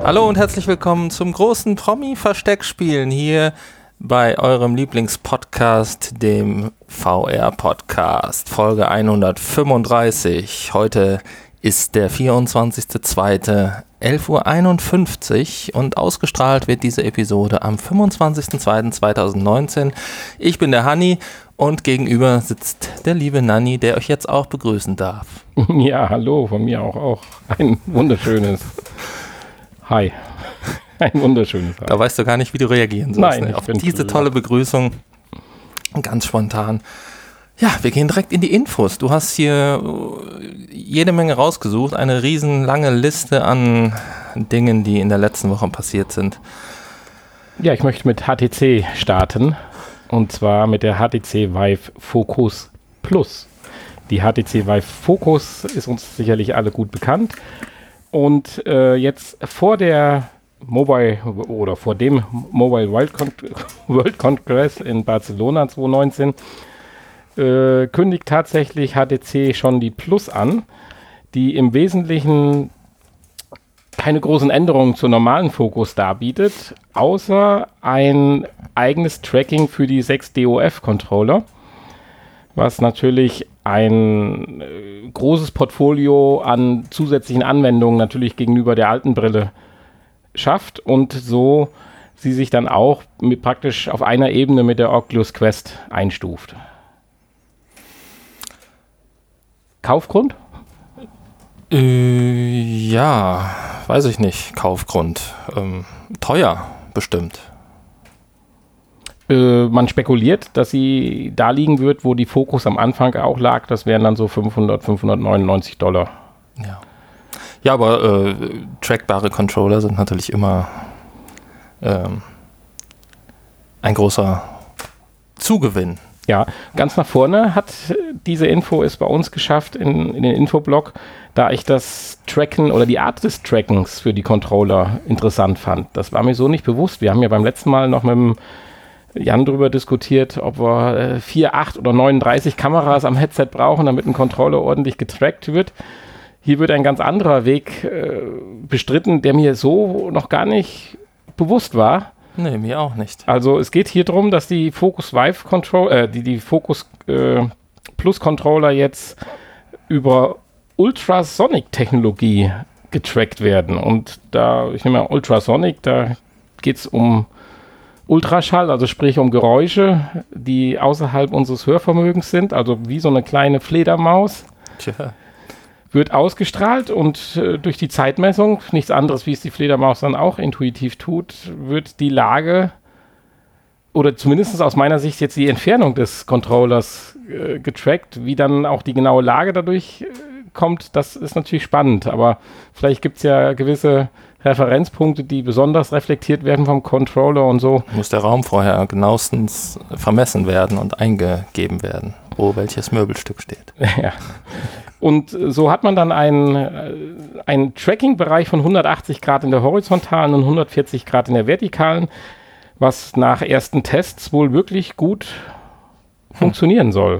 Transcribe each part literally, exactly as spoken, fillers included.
Hallo und herzlich willkommen zum großen Promi-Versteckspielen hier bei eurem Lieblingspodcast, dem V R-Podcast, Folge hundertfünfunddreißig. Heute ist der vierundzwanzigster zweiter elf Uhr einundfünfzig und ausgestrahlt wird diese Episode am fünfundzwanzigster zweiter zweitausendneunzehn. Ich bin der Hanni und gegenüber sitzt der liebe Nanni, der euch jetzt auch begrüßen darf. Ja, hallo, von mir auch, auch ein wunderschönes Hi. Ein wunderschönes Hi. Da weißt du gar nicht, wie du reagieren sollst. Nein, ne? Auf diese tolle Begrüßung, ganz spontan. Ja, wir gehen direkt in die Infos. Du hast hier jede Menge rausgesucht, eine riesen lange Liste an Dingen, die in der letzten Woche passiert sind. Ja, ich möchte mit H T C starten, und zwar mit der H T C Vive Focus Plus. Die H T C Vive Focus ist uns sicherlich alle gut bekannt. Und äh, jetzt vor der Mobile oder vor dem Mobile World, Con- World Congress in Barcelona zwanzig neunzehn äh, kündigt tatsächlich H T C schon die Plus an, die im Wesentlichen keine großen Änderungen zur normalen Fokus darbietet, außer ein eigenes Tracking für die sechs D O F-Controller, was natürlich ein äh, großes Portfolio an zusätzlichen Anwendungen natürlich gegenüber der alten Brille schafft und so sie sich dann auch mit praktisch auf einer Ebene mit der Oculus Quest einstuft. Kaufgrund? Äh, ja, weiß ich nicht. Kaufgrund. Ähm, teuer, bestimmt. Äh, man spekuliert, dass sie da liegen wird, wo die Focus am Anfang auch lag. Das wären dann so fünfhundert, fünfhundertneunundneunzig Dollar. Ja, ja aber äh, trackbare Controller sind natürlich immer ähm, ein großer Zugewinn. Ja, ganz nach vorne hat diese Info es bei uns geschafft in, in den Infoblog, da ich das Tracken oder die Art des Trackens für die Controller interessant fand. Das war mir so nicht bewusst. Wir haben ja beim letzten Mal noch mit dem Jan drüber diskutiert, ob wir äh, vier, acht oder neununddreißig Kameras am Headset brauchen, damit ein Controller ordentlich getrackt wird. Hier wird ein ganz anderer Weg äh, bestritten, der mir so noch gar nicht bewusst war. Nee, mir auch nicht. Also es geht hier darum, dass die Focus Vive Controller, äh, die, die Focus äh, Plus Controller jetzt über Ultrasonic-Technologie getrackt werden. Und da, ich nehme mal Ultrasonic, da geht es um Ultraschall, also sprich um Geräusche, die außerhalb unseres Hörvermögens sind, also wie so eine kleine Fledermaus. Tja. Wird ausgestrahlt und äh, durch die Zeitmessung, nichts anderes, wie es die Fledermaus dann auch intuitiv tut, wird die Lage oder zumindest aus meiner Sicht jetzt die Entfernung des Controllers äh, getrackt. Wie dann auch die genaue Lage dadurch äh, kommt, das ist natürlich spannend, aber vielleicht gibt es ja gewisse Referenzpunkte, die besonders reflektiert werden vom Controller und so. Muss der Raum vorher genauestens vermessen werden und eingegeben werden, wo welches Möbelstück steht. Ja. Und so hat man dann einen, einen Tracking-Bereich von hundertachtzig Grad in der horizontalen und hundertvierzig Grad in der vertikalen, was nach ersten Tests wohl wirklich gut hm. funktionieren soll.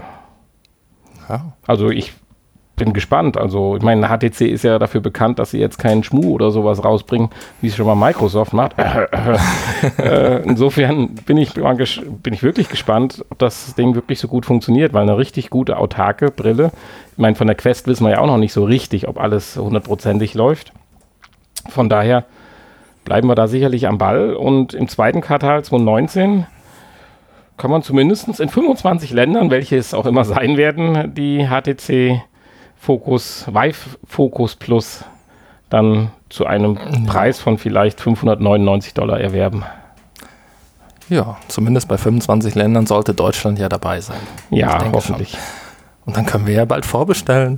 Ja. Also ich bin gespannt. Also ich meine, H T C ist ja dafür bekannt, dass sie jetzt keinen Schmuh oder sowas rausbringen, wie es schon mal Microsoft macht. äh, insofern bin ich, mal ges- bin ich wirklich gespannt, ob das Ding wirklich so gut funktioniert, weil eine richtig gute autarke Brille, ich meine, von der Quest wissen wir ja auch noch nicht so richtig, ob alles hundertprozentig läuft. Von daher bleiben wir da sicherlich am Ball und im zweiten Quartal zwanzig neunzehn kann man zumindest in fünfundzwanzig Ländern, welche es auch immer sein werden, die H T C Focus, Vive Focus Plus dann zu einem Preis von vielleicht fünfhundertneunundneunzig Dollar erwerben. Ja, zumindest bei fünfundzwanzig Ländern sollte Deutschland ja dabei sein. Ja, hoffentlich. Schon. Und dann können wir ja bald vorbestellen.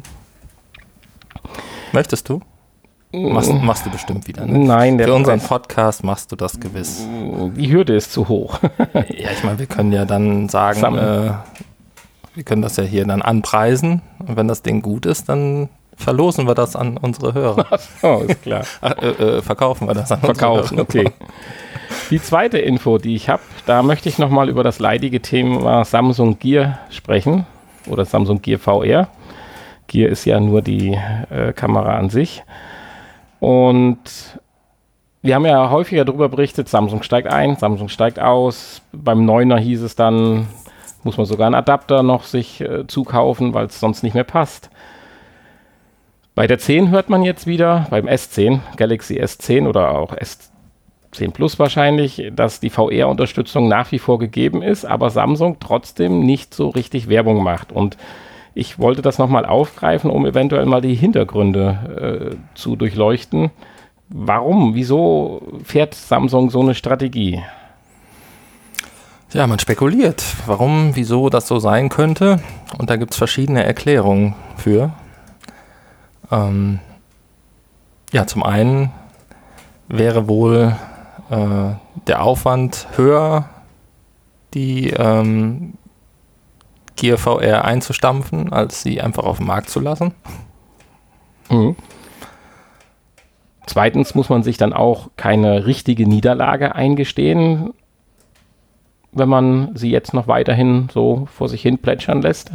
Möchtest du? Machst, machst du bestimmt wieder, ne? Nein, der Für unseren Preis, Podcast machst du das gewiss. die Hürde ist zu hoch. Ja, ich meine, wir können ja dann sagen, äh, wir können das ja hier dann anpreisen. Und wenn das Ding gut ist, dann verlosen wir das an unsere Hörer. Oh, ist klar. Ach, äh, äh, verkaufen wir das an Verkaufen, unsere Hörer. okay. Die zweite Info, die ich habe, da möchte ich nochmal über das leidige Thema Samsung Gear sprechen. Oder Samsung Gear V R. Gear ist ja nur die äh, Kamera an sich. Und wir haben ja häufiger darüber berichtet, Samsung steigt ein, Samsung steigt aus. Beim neuner hieß es dann, muss man sogar einen Adapter noch sich äh, zukaufen, weil es sonst nicht mehr passt. Bei der zehn hört man jetzt wieder, beim S zehn, Galaxy S zehn oder auch S zehn Plus wahrscheinlich, dass die V R-Unterstützung nach wie vor gegeben ist, aber Samsung trotzdem nicht so richtig Werbung macht. Und ich wollte das nochmal aufgreifen, um eventuell mal die Hintergründe äh, zu durchleuchten. Warum? Wieso fährt Samsung so eine Strategie? Ja, man spekuliert, warum, wieso das so sein könnte. Und da gibt es verschiedene Erklärungen für. Ähm, ja, zum einen wäre wohl äh, der Aufwand höher, die ähm, Gear V R einzustampfen, als sie einfach auf den Markt zu lassen. Mhm. Zweitens muss man sich dann auch keine richtige Niederlage eingestehen, wenn man sie jetzt noch weiterhin so vor sich hin plätschern lässt.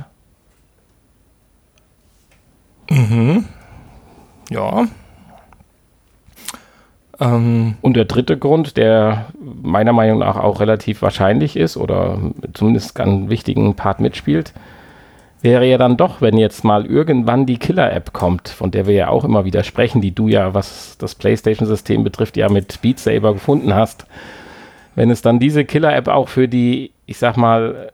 Mhm. Ja. Ähm. Und der dritte Grund, der meiner Meinung nach auch relativ wahrscheinlich ist oder zumindest einen wichtigen Part mitspielt, wäre ja dann doch, wenn jetzt mal irgendwann die Killer-App kommt, von der wir ja auch immer wieder sprechen, die du ja, was das PlayStation-System betrifft, ja mit Beat Saber gefunden hast. Wenn es dann diese Killer-App auch für die, ich sag mal,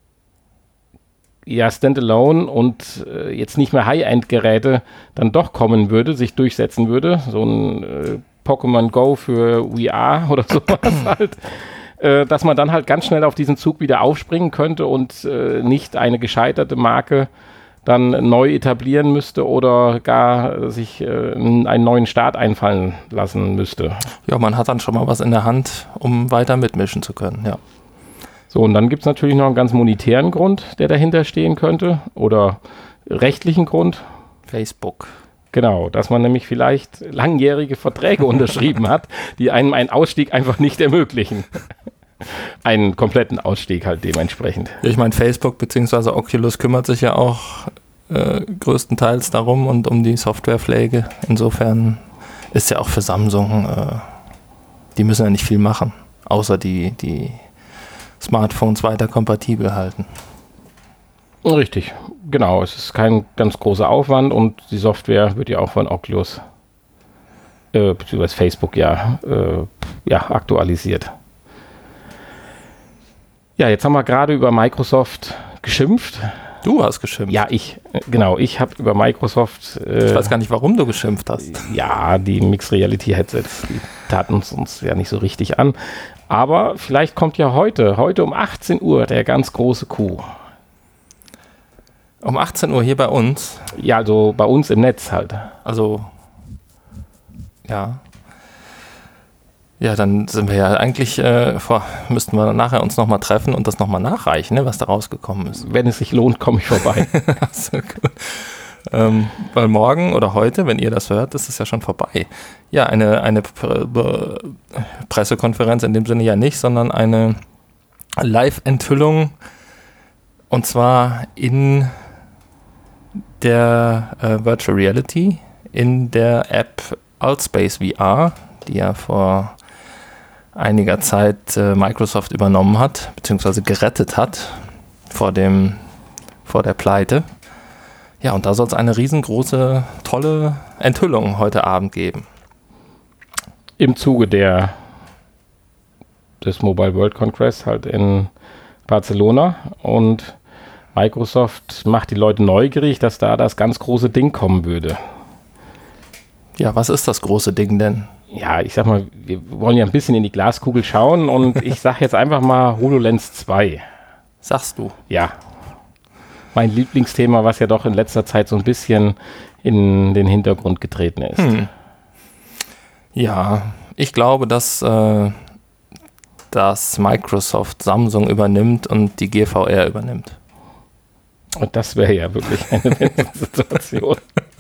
ja, Standalone und äh, jetzt nicht mehr High-End-Geräte dann doch kommen würde, sich durchsetzen würde, so ein äh, Pokémon Go für V R oder sowas halt, äh, dass man dann halt ganz schnell auf diesen Zug wieder aufspringen könnte und äh, nicht eine gescheiterte Marke dann neu etablieren müsste oder gar sich äh, einen neuen Start einfallen lassen müsste. Ja, man hat dann schon mal was in der Hand, um weiter mitmischen zu können, ja. So, und dann gibt es natürlich noch einen ganz monetären Grund, der dahinter stehen könnte oder rechtlichen Grund. Facebook. Genau, dass man nämlich vielleicht langjährige Verträge unterschrieben hat, die einem einen Ausstieg einfach nicht ermöglichen. Einen kompletten Ausstieg halt dementsprechend. Ich meine, Facebook bzw. Oculus kümmert sich ja auch äh, größtenteils darum und um die Softwarepflege. Insofern ist ja auch für Samsung, äh, die müssen ja nicht viel machen, außer die, die Smartphones weiter kompatibel halten. Richtig, genau. Es ist kein ganz großer Aufwand und die Software wird ja auch von Oculus äh, bzw. Facebook ja, äh, ja aktualisiert. Ja, jetzt haben wir gerade über Microsoft geschimpft. Du hast geschimpft? Ja, ich, genau, ich habe über Microsoft... Äh, ich weiß gar nicht, warum du geschimpft hast. Ja, die Mixed Reality Headsets, die taten uns, uns ja nicht so richtig an. Aber vielleicht kommt ja heute, heute um achtzehn Uhr der ganz große Coup. Um achtzehn Uhr hier bei uns? Ja, also bei uns im Netz halt. Also, ja. Ja, dann sind wir ja eigentlich, äh, vor, müssten wir nachher uns nochmal treffen und das nochmal nachreichen, ne, was da rausgekommen ist. Wenn es sich lohnt, komme ich vorbei. So, gut. Ähm, weil morgen oder heute, wenn ihr das hört, ist es ja schon vorbei. Ja, eine, eine Pre- Pressekonferenz in dem Sinne ja nicht, sondern eine Live-Enthüllung und zwar in der äh, Virtual Reality, in der App Altspace V R, die ja vor einiger Zeit äh, Microsoft übernommen hat, beziehungsweise gerettet hat vor dem, vor der Pleite. Ja, und da soll es eine riesengroße, tolle Enthüllung heute Abend geben. Im Zuge der des Mobile World Congress halt in Barcelona und Microsoft macht die Leute neugierig, dass da das ganz große Ding kommen würde. Ja, was ist das große Ding denn? Ja, ich sag mal, wir wollen ja ein bisschen in die Glaskugel schauen und ich sag jetzt einfach mal HoloLens zwei. Sagst du? Ja. Mein Lieblingsthema, was ja doch in letzter Zeit so ein bisschen in den Hintergrund getreten ist. Hm. Ja, ich glaube, dass, äh, dass Microsoft Samsung übernimmt und die Gear V R übernimmt. Und das wäre ja wirklich eine Situation.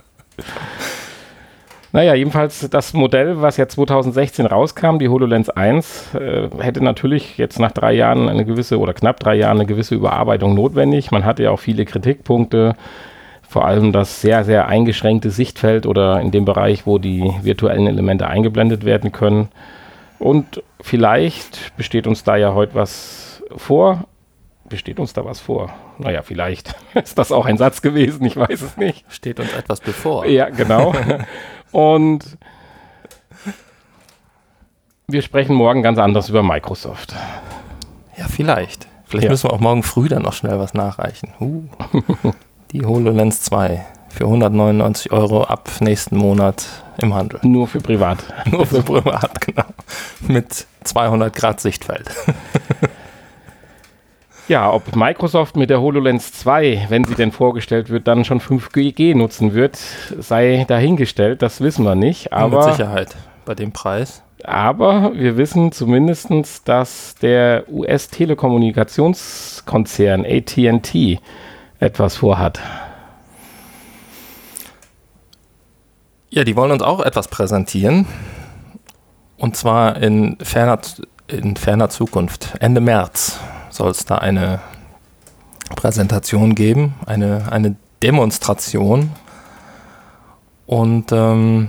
Naja, jedenfalls das Modell, was ja zwanzig sechzehn rauskam, die HoloLens eins, äh, hätte natürlich jetzt nach drei Jahren eine gewisse oder knapp drei Jahren eine gewisse Überarbeitung notwendig. Man hatte ja auch viele Kritikpunkte vor allem das sehr, sehr eingeschränkte Sichtfeld oder in dem Bereich, wo die virtuellen Elemente eingeblendet werden können. Und vielleicht besteht uns da ja heute was vor. Besteht uns da was vor? Naja, vielleicht ist das auch ein Satz gewesen, ich weiß es nicht. Steht uns etwas bevor. Ja, genau. Und wir sprechen morgen ganz anders über Microsoft. Ja, vielleicht. Vielleicht Ja. müssen wir auch morgen früh dann noch schnell was nachreichen. Uh. Die HoloLens zwei für hundertneunundneunzig Euro ab nächsten Monat im Handel. Nur für privat. Nur für privat, genau. Mit zweihundert Grad Sichtfeld. Ja, ob Microsoft mit der HoloLens zwei, wenn sie denn vorgestellt wird, dann schon fünf G nutzen wird, sei dahingestellt, das wissen wir nicht. Aber, mit Sicherheit bei dem Preis. aber wir wissen zumindest, dass der U S-Telekommunikationskonzern A T and T etwas vorhat. Ja, die wollen uns auch etwas präsentieren. Und zwar in ferner, in ferner Zukunft. Ende März soll es da eine Präsentation geben, eine, eine Demonstration. Und ähm,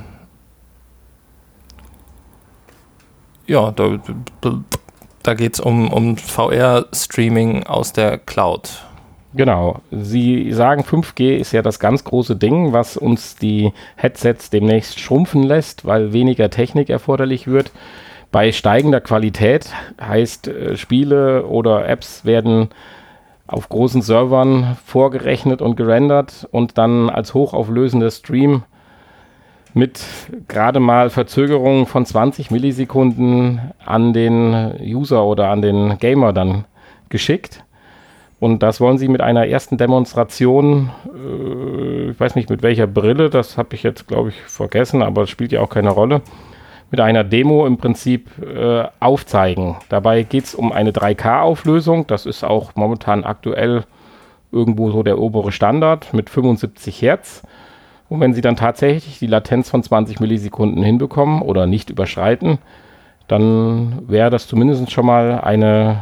ja, da, da geht es um, um V R-Streaming aus der Cloud. Genau. Sie sagen, fünf G ist ja das ganz große Ding, was uns die Headsets demnächst schrumpfen lässt, weil weniger Technik erforderlich wird. Bei steigender Qualität heißt, äh, Spiele oder Apps werden auf großen Servern vorgerechnet und gerendert und dann als hochauflösender Stream mit gerade mal Verzögerungen von zwanzig Millisekunden an den User oder an den Gamer dann geschickt. Und das wollen sie mit einer ersten Demonstration, äh, ich weiß nicht mit welcher Brille, das habe ich jetzt glaube ich vergessen, aber es spielt ja auch keine Rolle, mit einer Demo im Prinzip äh, aufzeigen. Dabei geht es um eine drei K-Auflösung, das ist auch momentan aktuell irgendwo so der obere Standard mit fünfundsiebzig Hertz. Und wenn sie dann tatsächlich die Latenz von zwanzig Millisekunden hinbekommen oder nicht überschreiten, dann wäre das zumindest schon mal eine,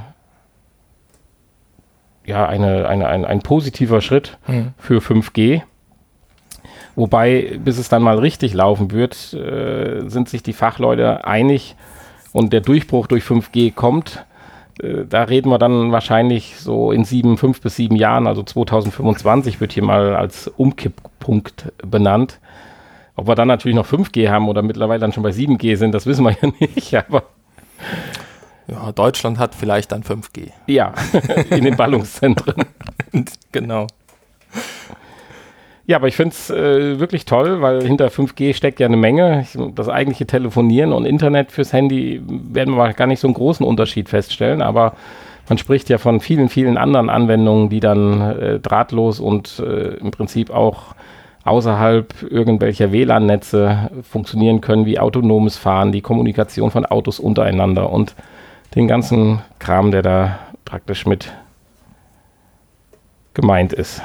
ja, eine, eine, ein, ein positiver Schritt Hm. für fünf G. Wobei, bis es dann mal richtig laufen wird, äh, sind sich die Fachleute einig und der Durchbruch durch fünf G kommt. Äh, da reden wir dann wahrscheinlich so in sieben, fünf bis sieben Jahren, also zweitausendfünfundzwanzig wird hier mal als Umkipppunkt benannt. Ob wir dann natürlich noch fünf G haben oder mittlerweile dann schon bei sieben G sind, das wissen wir ja nicht, aber Ja, Deutschland hat vielleicht dann fünf G. ja, in den Ballungszentren. Genau. Ja, aber ich finde es äh, wirklich toll, weil hinter fünf G steckt ja eine Menge. Ich, das eigentliche Telefonieren und Internet fürs Handy werden wir gar nicht so einen großen Unterschied feststellen, aber man spricht ja von vielen, vielen anderen Anwendungen, die dann äh, drahtlos und äh, im Prinzip auch außerhalb irgendwelcher W L A N-Netze funktionieren können, wie autonomes Fahren, die Kommunikation von Autos untereinander und den ganzen Kram, der da praktisch mit gemeint ist.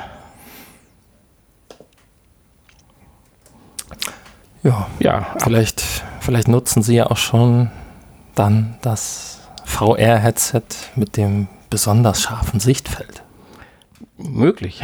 Ja, Ja, vielleicht, vielleicht nutzen Sie ja auch schon dann das V R-Headset mit dem besonders scharfen Sichtfeld. möglich.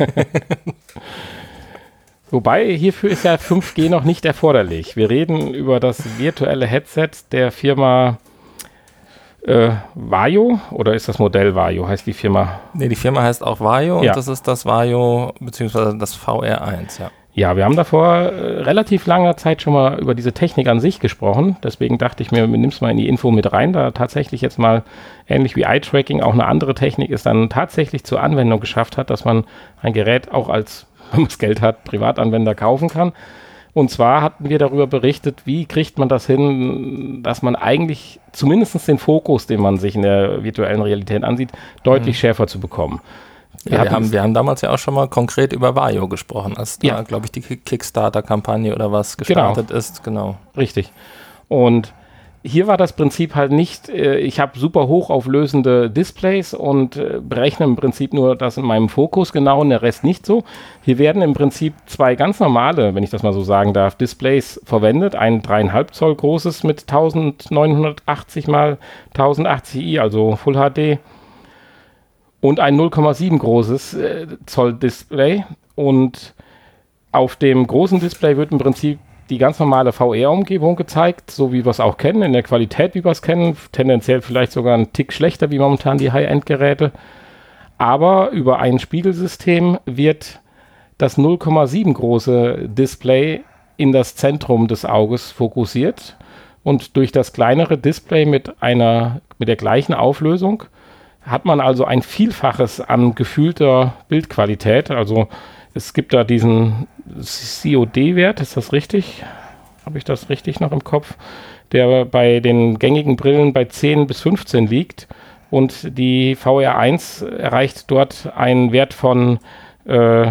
Wobei, hierfür ist ja fünf G noch nicht erforderlich. Wir reden über das virtuelle Headset der Firma äh, Vajo, oder ist das Modell Vajo, heißt die Firma? Nee, die Firma heißt auch Vajo Ja. und das ist das Vajo, beziehungsweise das V R eins, ja. Ja, wir haben da vor äh, relativ langer Zeit schon mal über diese Technik an sich gesprochen. Deswegen dachte ich mir, nimm's mal in die Info mit rein, da tatsächlich jetzt mal ähnlich wie Eye-Tracking auch eine andere Technik ist, dann tatsächlich zur Anwendung geschafft hat, dass man ein Gerät auch als, wenn man das Geld hat, Privatanwender kaufen kann. Und zwar hatten wir darüber berichtet, wie kriegt man das hin, dass man eigentlich zumindest den Fokus, den man sich in der virtuellen Realität ansieht, deutlich Mhm. schärfer zu bekommen. Ja, wir, haben, wir haben damals ja auch schon mal konkret über Vajo gesprochen, als da, Ja. glaube ich, die Ki- Kickstarter-Kampagne oder was gestartet ist. Genau. Richtig. Und hier war das Prinzip halt nicht, äh, ich habe super hochauflösende Displays und äh, berechne im Prinzip nur das in meinem Fokus genau und der Rest nicht so. Hier werden im Prinzip zwei ganz normale, wenn ich das mal so sagen darf, Displays verwendet. Ein dreieinhalb Zoll großes mit neunzehnhundertachtzig mal tausendachtzig i, also Full H D. Und ein null Komma sieben großes äh, Zoll Display. Und auf dem großen Display wird im Prinzip die ganz normale V R-Umgebung gezeigt, so wie wir es auch kennen, in der Qualität, wie wir es kennen, tendenziell vielleicht sogar ein Tick schlechter wie momentan die High-End-Geräte. Aber über ein Spiegelsystem wird das null Komma sieben große Display in das Zentrum des Auges fokussiert und durch das kleinere Display mit einer mit der gleichen Auflösung hat man also ein Vielfaches an gefühlter Bildqualität. Also es gibt da diesen C O D-Wert, ist das richtig? Habe ich das richtig noch im Kopf? Der bei den gängigen Brillen bei zehn bis fünfzehn liegt und die V R eins erreicht dort einen Wert von, äh,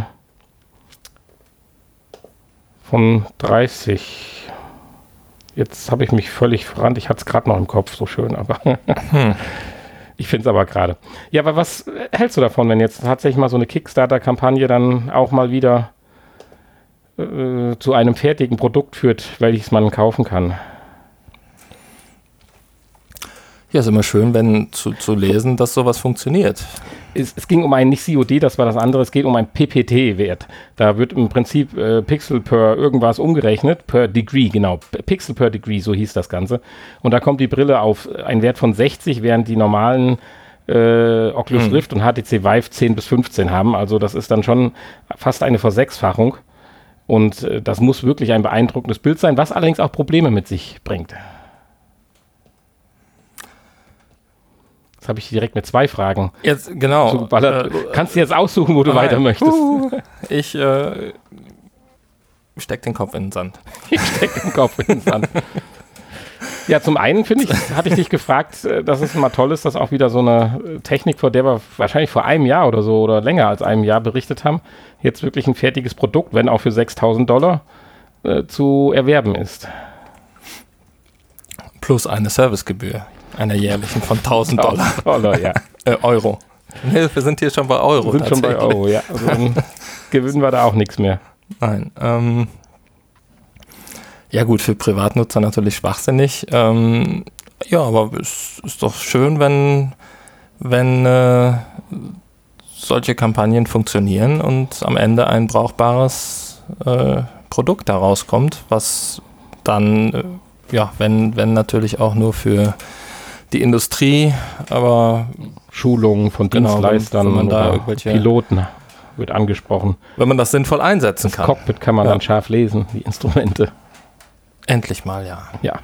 von dreißig. Jetzt habe ich mich völlig verrannt. Ich hatte es gerade noch im Kopf, so schön, aber hm. Ich finde es aber gerade. Ja, aber was hältst du davon, wenn jetzt tatsächlich mal so eine Kickstarter-Kampagne dann auch mal wieder äh, zu einem fertigen Produkt führt, welches man kaufen kann? Ja, ist immer schön, wenn zu, zu lesen, dass sowas funktioniert. Es, es ging um einen nicht C O D, das war das andere, es geht um einen P P T-Wert. Da wird im Prinzip äh, Pixel per irgendwas umgerechnet, per Degree, genau, Pixel per Degree, so hieß das Ganze. Und da kommt die Brille auf einen Wert von sechzig, während die normalen äh, Oculus hm. Rift und H T C Vive zehn bis fünfzehn haben. Also das ist dann schon fast eine Versechsfachung. Und äh, das muss wirklich ein beeindruckendes Bild sein, was allerdings auch Probleme mit sich bringt. Jetzt habe ich direkt mit zwei Fragen. Jetzt, genau. Äh, Kannst du jetzt aussuchen, wo du nein. weiter möchtest? Uh, ich äh, steck den Kopf in den Sand. Ich steck den Kopf in den Sand. Ja, zum einen finde ich, hatte ich dich gefragt, dass es immer toll ist, dass auch wieder so eine Technik, vor der wir wahrscheinlich vor einem Jahr oder so oder länger als einem Jahr berichtet haben, jetzt wirklich ein fertiges Produkt, wenn auch für sechstausend Dollar, äh, zu erwerben ist. Plus eine Servicegebühr. Einer jährlichen von tausend Dollar. Dollar, ja. äh, Euro. Nee, wir sind hier schon bei Euro. Wir sind schon bei Euro, ja. Also dann gewinnen wir da auch nichts mehr. Nein. Ähm, ja gut, für Privatnutzer natürlich schwachsinnig. Ähm, ja, aber es ist doch schön, wenn, wenn äh, solche Kampagnen funktionieren und am Ende ein brauchbares äh, Produkt daraus kommt, was dann, äh, ja, wenn, wenn natürlich auch nur für die Industrie, aber Schulungen von Dienstleistern, wenn man da irgendwelche Piloten wird angesprochen. Wenn man das sinnvoll einsetzen das kann. Das Cockpit kann man ja. dann scharf lesen, die Instrumente. Endlich mal, ja. Ja.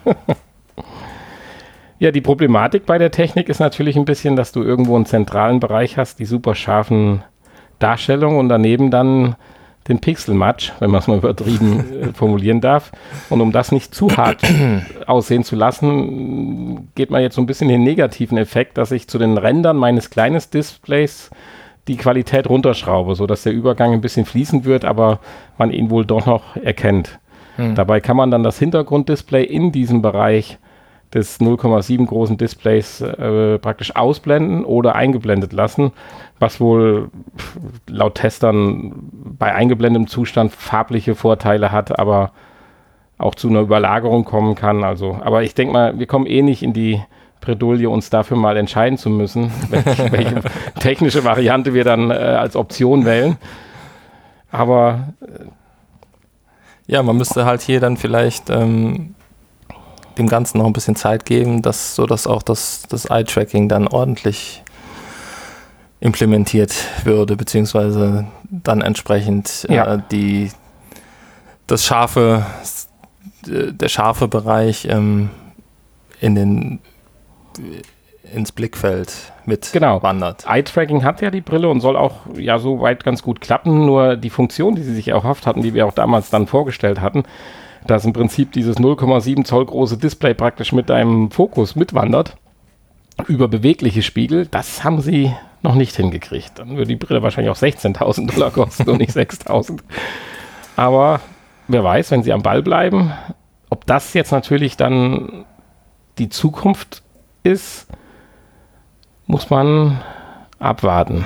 Ja, die Problematik bei der Technik ist natürlich ein bisschen, dass du irgendwo einen zentralen Bereich hast, die super scharfen Darstellungen und daneben dann den Pixelmatch, wenn man es mal übertrieben äh, formulieren darf. Und um das nicht zu hart aussehen zu lassen, geht man jetzt so ein bisschen den negativen Effekt, dass ich zu den Rändern meines kleinen Displays die Qualität runterschraube, sodass der Übergang ein bisschen fließend wird, aber man ihn wohl doch noch erkennt. Hm. Dabei kann man dann das Hintergrunddisplay in diesem Bereich des null Komma sieben großen Displays äh, praktisch ausblenden oder eingeblendet lassen, was wohl laut Testern bei eingeblendetem Zustand farbliche Vorteile hat, aber auch zu einer Überlagerung kommen kann. Also, aber ich denke mal, wir kommen eh nicht in die Bredouille, uns dafür mal entscheiden zu müssen, welche, welche technische Variante wir dann äh, als Option wählen. Aber äh, ja, man müsste halt hier dann vielleicht ähm dem Ganzen noch ein bisschen Zeit geben, dass, sodass auch das, das Eye-Tracking dann ordentlich implementiert würde, beziehungsweise dann entsprechend ja. äh, die, das scharfe, der scharfe Bereich ähm, in den, ins Blickfeld mit genau. wandert. Eye-Tracking hat ja die Brille und soll auch ja so weit ganz gut klappen, nur die Funktion, die sie sich erhofft hatten, die wir auch damals dann vorgestellt hatten, dass im Prinzip dieses null Komma sieben Zoll große Display praktisch mit einem Fokus mitwandert über bewegliche Spiegel, das haben sie noch nicht hingekriegt. Dann würde die Brille wahrscheinlich auch sechzehntausend Dollar kosten und nicht sechstausend. Aber wer weiß, wenn sie am Ball bleiben, ob das jetzt natürlich dann die Zukunft ist, muss man abwarten.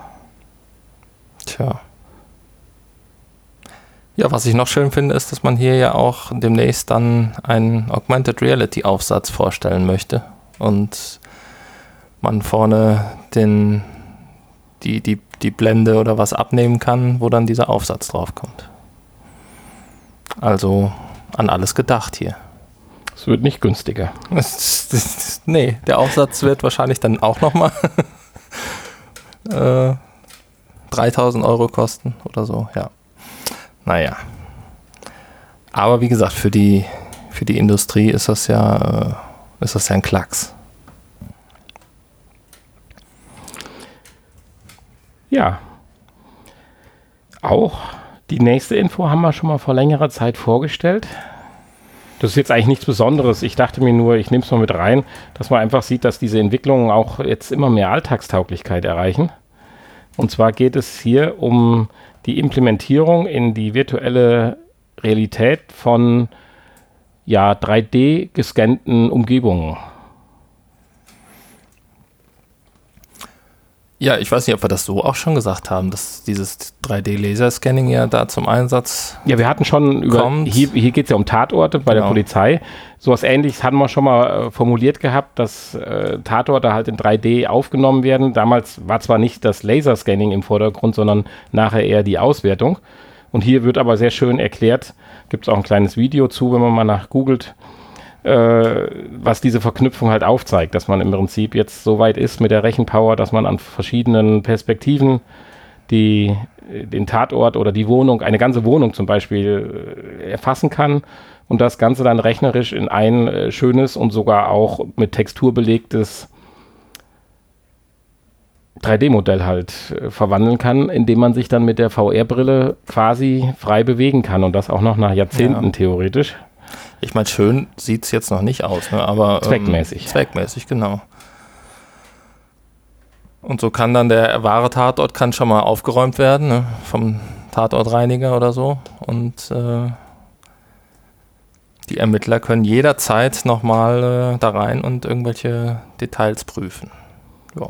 Tja. Ja, was ich noch schön finde, ist, dass man hier ja auch demnächst dann einen Augmented Reality Aufsatz vorstellen möchte und man vorne den, die, die, die Blende oder was abnehmen kann, wo dann dieser Aufsatz drauf kommt. Also an alles gedacht hier. Es wird nicht günstiger. Nee, der Aufsatz wird wahrscheinlich dann auch nochmal äh, dreitausend Euro kosten oder so, ja. Naja. Aber wie gesagt, für die, für die Industrie ist das ja, äh, ist das ja ein Klacks. Ja. Auch die nächste Info haben wir schon mal vor längerer Zeit vorgestellt. Das ist jetzt eigentlich nichts Besonderes. Ich dachte mir nur, ich nehme es mal mit rein, dass man einfach sieht, dass diese Entwicklungen auch jetzt immer mehr Alltagstauglichkeit erreichen. Und zwar geht es hier um die Implementierung in die virtuelle Realität von ja, drei D gescannten Umgebungen. Ja, ich weiß nicht, ob wir das so auch schon gesagt haben, dass dieses drei D-Laserscanning ja da zum Einsatz Ja, wir hatten schon über, kommt. hier, hier geht es ja um Tatorte bei Genau. der Polizei. So was Ähnliches hatten wir schon mal äh, formuliert gehabt, dass äh, Tatorte halt in drei D aufgenommen werden. Damals war zwar nicht das Laserscanning im Vordergrund, sondern nachher eher die Auswertung. Und hier wird aber sehr schön erklärt, gibt es auch ein kleines Video zu, wenn man mal nach googelt, äh, was diese Verknüpfung halt aufzeigt, dass man im Prinzip jetzt so weit ist mit der Rechenpower, dass man an verschiedenen Perspektiven die, den Tatort oder die Wohnung, eine ganze Wohnung zum Beispiel, äh, erfassen kann und das Ganze dann rechnerisch in ein äh, schönes und sogar auch mit Textur belegtes drei D-Modell halt äh, verwandeln kann, indem man sich dann mit der V R-Brille quasi frei bewegen kann und das auch noch nach Jahrzehnten Ja. theoretisch. Ich meine, schön sieht es jetzt noch nicht aus, ne? Aber Zweckmäßig. Ähm, zweckmäßig, genau. Und so kann dann der wahre Tatort kann schon mal aufgeräumt werden, ne? Vom Tatortreiniger oder so. Und äh, die Ermittler können jederzeit nochmal äh, da rein und irgendwelche Details prüfen. Ja.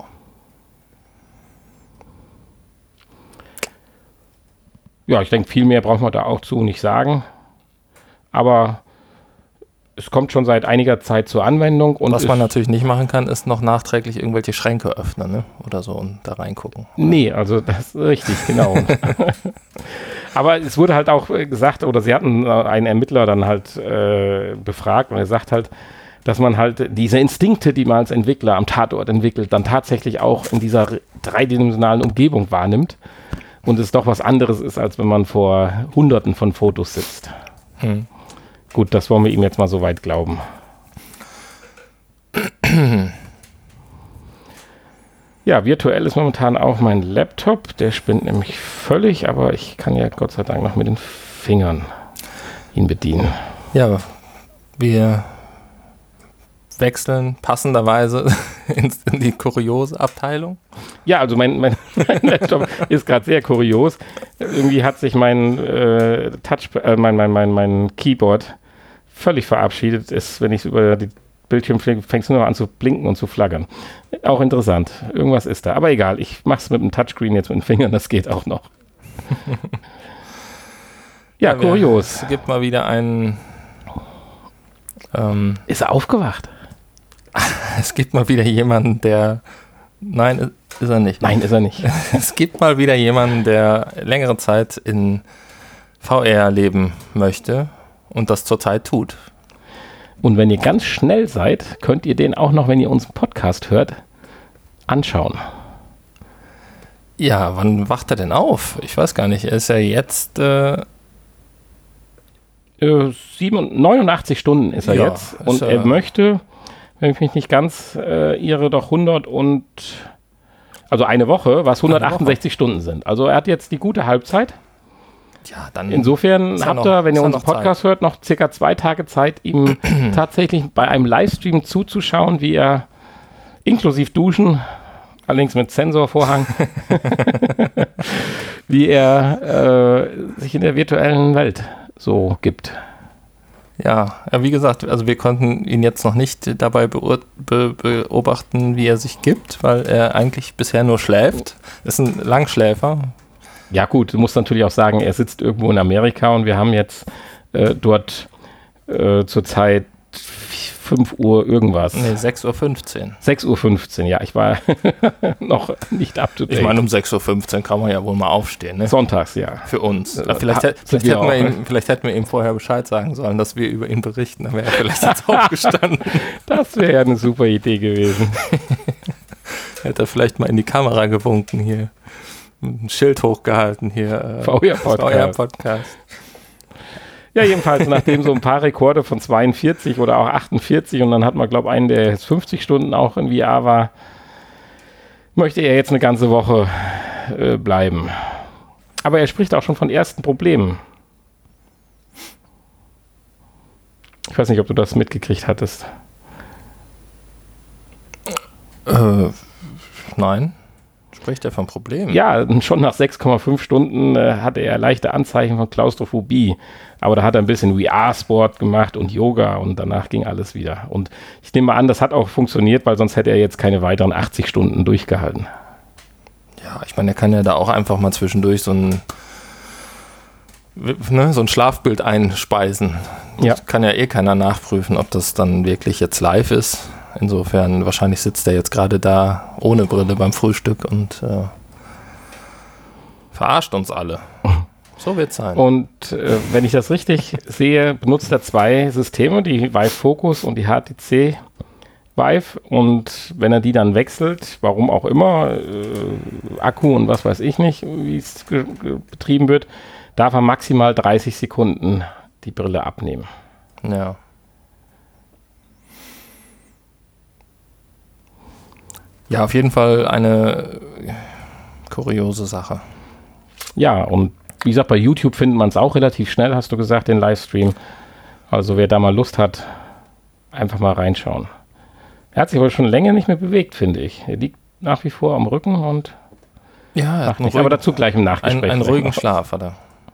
Ja, ich denke, viel mehr braucht man da auch zu nicht sagen. Aber es kommt schon seit einiger Zeit zur Anwendung. Und Was man ist- natürlich nicht machen kann, ist noch nachträglich irgendwelche Schränke öffnen, ne? Oder so und da reingucken. Nee, also das ist richtig, genau. Aber es wurde halt auch äh, gesagt, oder sie hatten äh, einen Ermittler dann halt äh, befragt und er sagt halt, dass man halt diese Instinkte, die man als Entwickler am Tatort entwickelt, dann tatsächlich auch in dieser re- dreidimensionalen Umgebung wahrnimmt und es doch was anderes ist, als wenn man vor Hunderten von Fotos sitzt. Hm. Gut, das wollen wir ihm jetzt mal so weit glauben. Ja, virtuell ist momentan auch mein Laptop. Der spinnt nämlich völlig, aber ich kann ja Gott sei Dank noch mit den Fingern ihn bedienen. Ja, wir wechseln passenderweise in, in die kuriose Abteilung. Ja, also mein, mein, mein Laptop ist gerade sehr kurios. Irgendwie hat sich mein äh, Touch, äh, mein, mein, mein, mein Keyboard völlig verabschiedet. Ist, wenn ich es über die Bildschirm fliege, fängt es nur noch an zu blinken und zu flackern. Auch interessant. Irgendwas ist da. Aber egal, ich mache es mit dem Touchscreen jetzt mit den Fingern, das geht auch noch. ja, Ja, wir- kurios. Es gibt mal wieder einen. Ähm, Ist er aufgewacht? es gibt mal wieder jemanden, der. Nein, ist er nicht. Nein, ist er nicht. Es gibt mal wieder jemanden, der längere Zeit in V R leben möchte und das zurzeit tut. Und wenn ihr ganz schnell seid, könnt ihr den auch noch, wenn ihr unseren Podcast hört, anschauen. Ja, wann wacht er denn auf? Ich weiß gar nicht. Er ist ja jetzt. Äh, Äh, sieben, neunundachtzig Stunden ist er Ja, jetzt. ist Und ja- er möchte, wenn ich mich nicht ganz äh, irre, doch hundert und. Also eine Woche, was hundertachtundsechzig Stunden sind. Also er hat jetzt die gute Halbzeit. ja, dann. Insofern Ist ja habt noch- ihr, wenn ist ihr ja unseren noch Podcast hört, noch circa zwei Tage Zeit, ihm tatsächlich bei einem Livestream zuzuschauen, wie er inklusive Duschen, allerdings mit Sensorvorhang, wie er äh, sich in der virtuellen Welt so gibt. Ja, ja, wie gesagt, also wir konnten ihn jetzt noch nicht dabei beur- be beobachten, wie er sich gibt, weil er eigentlich bisher nur schläft. Ist ein Langschläfer. Ja gut, du musst natürlich auch sagen, er sitzt irgendwo in Amerika und wir haben jetzt äh, dort äh, zurzeit fünf Uhr irgendwas. Nee, sechs Uhr fünfzehn. sechs Uhr fünfzehn, ja, ich war noch nicht up to date. Ich meine, um sechs Uhr fünfzehn kann man ja wohl mal aufstehen, ne? Sonntags, ja. Für uns. Äh, vielleicht, ha, vielleicht, hätten wir ihm, vielleicht hätten wir ihm vorher Bescheid sagen sollen, dass wir über ihn berichten. Dann wäre er vielleicht jetzt aufgestanden. Das wäre ja eine super Idee gewesen. Hätte er vielleicht mal in die Kamera gewunken hier. Ein Schild hochgehalten hier. Äh, V R Podcast. Ja, jedenfalls, nachdem so ein paar Rekorde von zweiundvierzig oder auch achtundvierzig und dann hat man, glaube ich, einen, der jetzt fünfzig Stunden auch in V R war, möchte er jetzt eine ganze Woche äh, bleiben. Aber er spricht auch schon von ersten Problemen. Ich weiß nicht, ob du das mitgekriegt hattest. Äh, nein. Spricht er von Problemen? Ja, schon nach sechs Komma fünf Stunden äh, hatte er leichte Anzeichen von Klaustrophobie. Aber da hat er ein bisschen V R-Sport gemacht und Yoga und danach ging alles wieder. Und ich nehme mal an, das hat auch funktioniert, weil sonst hätte er jetzt keine weiteren achtzig Stunden durchgehalten. Ja, ich meine, er kann ja da auch einfach mal zwischendurch so ein, ne, so ein Schlafbild einspeisen. Ja. Das kann ja eh keiner nachprüfen, ob das dann wirklich jetzt live ist. Insofern, wahrscheinlich sitzt er jetzt gerade da ohne Brille beim Frühstück und äh, verarscht uns alle. So wird es sein. Und äh, wenn ich das richtig sehe, benutzt er zwei Systeme, die Vive Focus und die H T C Vive. Und wenn er die dann wechselt, warum auch immer, äh, Akku und was weiß ich nicht, wie es ge- ge- betrieben wird, darf er maximal dreißig Sekunden die Brille abnehmen. Ja. Ja, auf jeden Fall eine kuriose Sache. Ja, und wie gesagt, bei YouTube findet man es auch relativ schnell, hast du gesagt, den Livestream. Also wer da mal Lust hat, einfach mal reinschauen. Er hat sich aber schon länger nicht mehr bewegt, finde ich. Er liegt nach wie vor am Rücken und ja, er hat nicht, aber dazu gleich im Nachgespräch. Einen, einen ruhigen Schlaf hat er.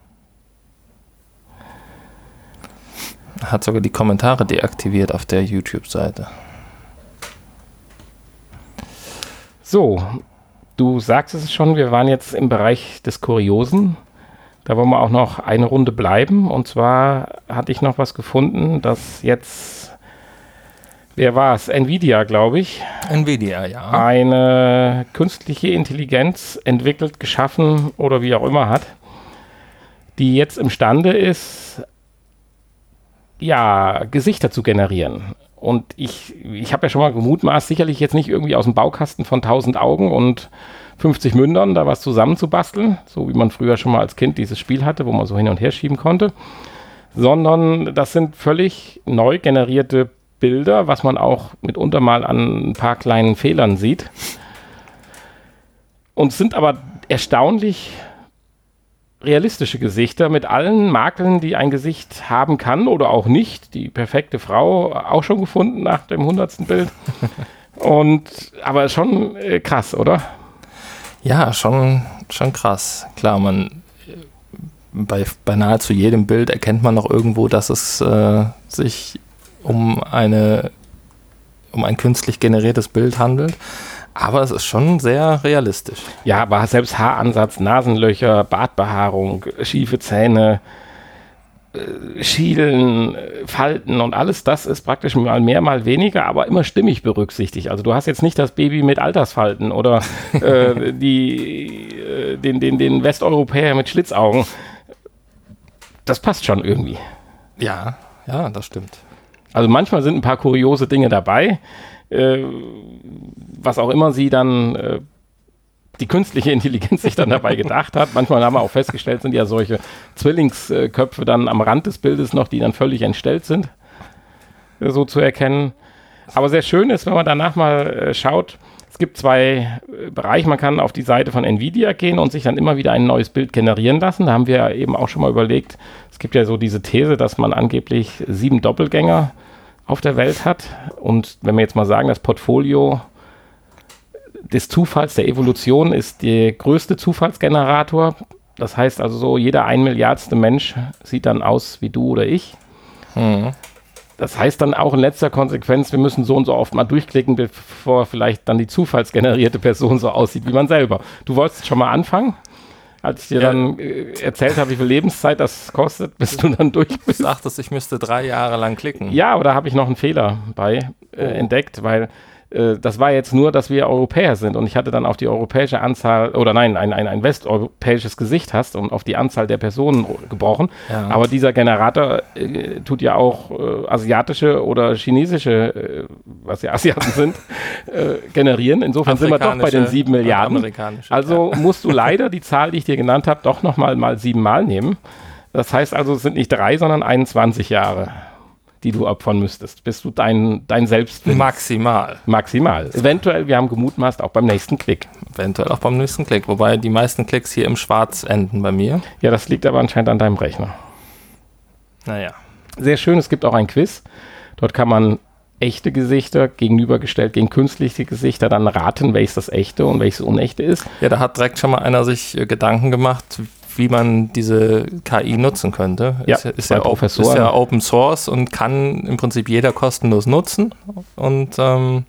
Er hat sogar die Kommentare deaktiviert auf der YouTube-Seite. So, du sagst es schon, wir waren jetzt im Bereich des Kuriosen. Da wollen wir auch noch eine Runde bleiben. Und zwar hatte ich noch was gefunden, das jetzt, wer war es? Nvidia, glaube ich. Nvidia, ja. Eine künstliche Intelligenz entwickelt, geschaffen oder wie auch immer hat, die jetzt imstande ist, ja, Gesichter zu generieren. Und ich, ich habe ja schon mal gemutmaßt, sicherlich jetzt nicht irgendwie aus dem Baukasten von tausend Augen und fünfzig Mündern da was zusammenzubasteln, so wie man früher schon mal als Kind dieses Spiel hatte, wo man so hin und her schieben konnte, sondern das sind völlig neu generierte Bilder, was man auch mitunter mal an ein paar kleinen Fehlern sieht. Und sind aber erstaunlich realistische Gesichter mit allen Makeln, die ein Gesicht haben kann oder auch nicht. Die perfekte Frau auch schon gefunden nach dem hundertsten Bild. Und aber schon äh, krass, oder? Ja, schon, schon krass. Klar, man bei, bei nahezu jedem Bild erkennt man noch irgendwo, dass es äh, sich um eine um ein künstlich generiertes Bild handelt. Aber es ist schon sehr realistisch. Ja, aber selbst Haaransatz, Nasenlöcher, Bartbehaarung, schiefe Zähne, äh, Schielen, Falten und alles das ist praktisch mal mehr, mal weniger, aber immer stimmig berücksichtigt. Also du hast jetzt nicht das Baby mit Altersfalten oder äh, die, äh, den, den, den Westeuropäer mit Schlitzaugen. Das passt schon irgendwie. Ja, ja, das stimmt. Also manchmal sind ein paar kuriose Dinge dabei, äh, was auch immer sie dann, äh, die künstliche Intelligenz sich dann dabei gedacht hat. Manchmal haben wir auch festgestellt, sind ja solche Zwillingsköpfe dann am Rand des Bildes noch, die dann völlig entstellt sind, äh, so zu erkennen. Aber sehr schön ist, wenn man danach mal äh, schaut, es gibt zwei äh, Bereiche, man kann auf die Seite von Nvidia gehen und sich dann immer wieder ein neues Bild generieren lassen. Da haben wir eben auch schon mal überlegt, es gibt ja so diese These, dass man angeblich sieben Doppelgänger auf der Welt hat. Und wenn wir jetzt mal sagen, das Portfolio des Zufalls, der Evolution ist der größte Zufallsgenerator. Das heißt also so, jeder ein Milliardste Mensch sieht dann aus wie du oder ich. Mhm. Das heißt dann auch in letzter Konsequenz, wir müssen so und so oft mal durchklicken, bevor vielleicht dann die zufallsgenerierte Person so aussieht wie man selber. Du wolltest schon mal anfangen? als ich dir Ja. dann äh, erzählt habe, wie viel Lebenszeit das kostet, bis du dann durch Du bist. sagtest, ich müsste drei Jahre lang klicken. Ja, aber da habe ich noch einen Fehler bei äh, Oh. entdeckt, weil äh, das war jetzt nur, dass wir Europäer sind und ich hatte dann auf die europäische Anzahl, oder nein, ein, ein, ein westeuropäisches Gesicht hast und auf die Anzahl der Personen gebrochen. Ja. Aber dieser Generator äh, tut ja auch äh, asiatische oder chinesische, äh, was ja Asiaten sind, äh, generieren. Insofern sind wir doch bei den sieben Milliarden. Amerikanische, Also ja. musst du leider die Zahl, die ich dir genannt habe, doch nochmal mal sieben Mal nehmen. Das heißt also, es sind nicht drei, sondern einundzwanzig Jahre, die du opfern müsstest, bis du dein, dein Selbst findest. Maximal. Maximal. Eventuell, wir haben gemutmaßt, auch beim nächsten Klick. Eventuell auch beim nächsten Klick. Wobei die meisten Klicks hier im Schwarz enden bei mir. Ja, das liegt aber anscheinend an deinem Rechner. Naja. Sehr schön, es gibt auch ein Quiz. Dort kann man echte Gesichter gegenübergestellt gegen künstliche Gesichter dann raten, welches das echte und welches unechte ist. Ja, da hat direkt schon mal einer sich äh, Gedanken gemacht, wie man diese K I nutzen könnte. Ja, ist, ist, zwei ja, op- Professoren. ist ja Open Source und kann im Prinzip jeder kostenlos nutzen. Und ähm,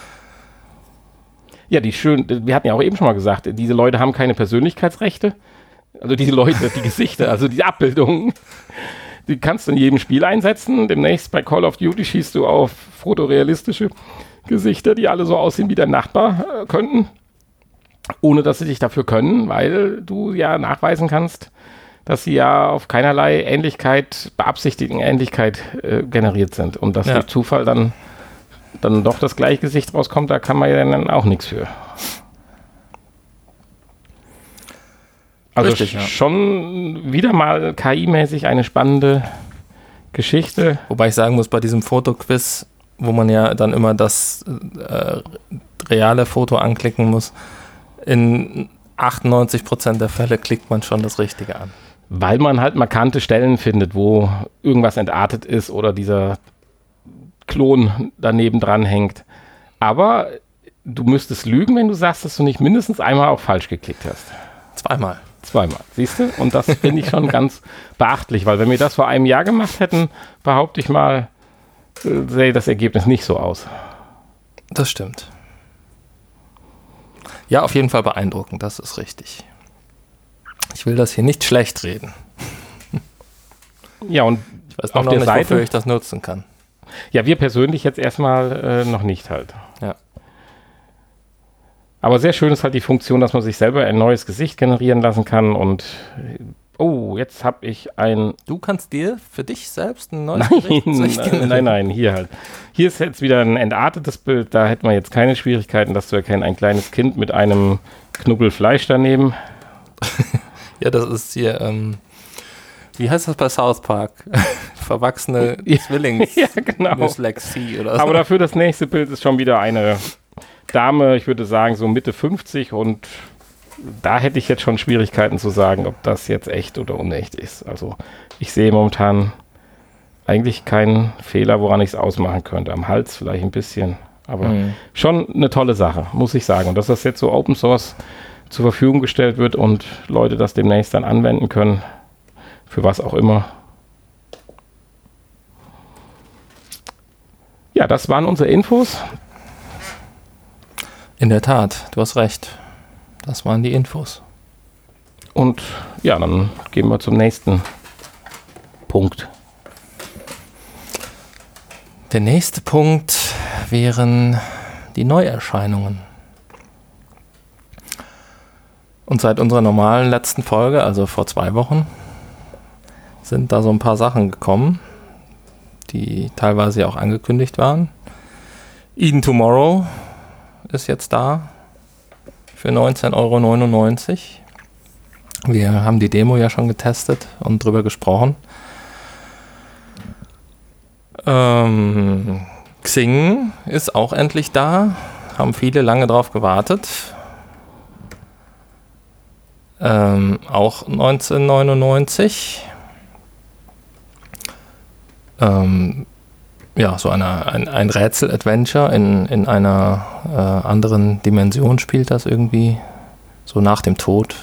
Ja, die schön, wir hatten ja auch eben schon mal gesagt, diese Leute haben keine Persönlichkeitsrechte. Also diese Leute, die Gesichter, also die Abbildungen, die kannst du in jedem Spiel einsetzen. Demnächst bei Call of Duty schießt du auf fotorealistische Gesichter, die alle so aussehen wie dein Nachbar äh, könnten. Ohne dass sie dich dafür können, weil du ja nachweisen kannst, dass sie ja auf keinerlei Ähnlichkeit, beabsichtigten Ähnlichkeit äh, generiert sind. Und dass Ja. durch Zufall dann, dann doch das gleiche Gesicht rauskommt, da kann man ja dann auch nichts für. Also Richtig, sch- ja. schon wieder mal K I-mäßig eine spannende Geschichte. wobei ich sagen muss, bei diesem Fotoquiz, wo man ja dann immer das äh, reale Foto anklicken muss, in achtundneunzig Prozent der Fälle klickt man schon das Richtige an. Weil man halt markante Stellen findet, wo irgendwas entartet ist oder dieser Klon daneben dran hängt. Aber du müsstest lügen, wenn du sagst, dass du nicht mindestens einmal auch falsch geklickt hast. Zweimal. Zweimal, siehst du? Und das finde ich schon ganz beachtlich, weil wenn wir das vor einem Jahr gemacht hätten, behaupte ich mal, äh, sähe das Ergebnis nicht so aus. Das stimmt. Ja, auf jeden Fall beeindruckend, das ist richtig. Ich will das hier nicht schlecht reden. Ja, und Ich weiß nur auf noch der nicht, Seite, wofür ich das nutzen kann. ja, wir persönlich jetzt erstmal äh, noch nicht halt. Ja. Aber sehr schön ist halt die Funktion, dass man sich selber ein neues Gesicht generieren lassen kann und oh, jetzt habe ich ein Du kannst dir für dich selbst ein neues Nein, Gesicht nein, generieren. nein, nein, hier halt. Hier ist jetzt wieder ein entartetes Bild, da hätten wir jetzt keine Schwierigkeiten, das zu erkennen. Ein kleines Kind mit einem Knubbel Fleisch daneben. Ja, das ist hier, ähm, wie heißt das bei South Park? Verwachsene Ja, Zwillings ja, genau. Dyslexie oder so. Aber dafür das nächste Bild ist schon wieder eine Dame, ich würde sagen so Mitte fünfzig und da hätte ich jetzt schon Schwierigkeiten zu sagen, ob das jetzt echt oder unecht ist. Also ich sehe momentan eigentlich keinen Fehler, woran ich es ausmachen könnte. Am Hals vielleicht ein bisschen, aber Mhm. schon eine tolle Sache, muss ich sagen. Und dass das jetzt so Open Source zur Verfügung gestellt wird und Leute das demnächst dann anwenden können, für was auch immer. Ja, das waren unsere Infos. In der Tat, du hast recht. Das waren die Infos. Und ja, dann gehen wir zum nächsten Punkt. Der nächste Punkt wären die Neuerscheinungen. Und seit unserer normalen letzten Folge, also vor zwei Wochen, sind da so ein paar Sachen gekommen, die teilweise auch angekündigt waren. Eden Tomorrow ist jetzt da für neunzehn Euro neunundneunzig. Wir haben die Demo ja schon getestet und drüber gesprochen. Ähm, Xing ist auch endlich da. Haben viele lange drauf gewartet. Ähm, auch neunzehn neunundneunzig. Ähm, ja, so eine, ein, ein Rätsel-Adventure in, in einer äh, anderen Dimension spielt das irgendwie. So nach dem Tod.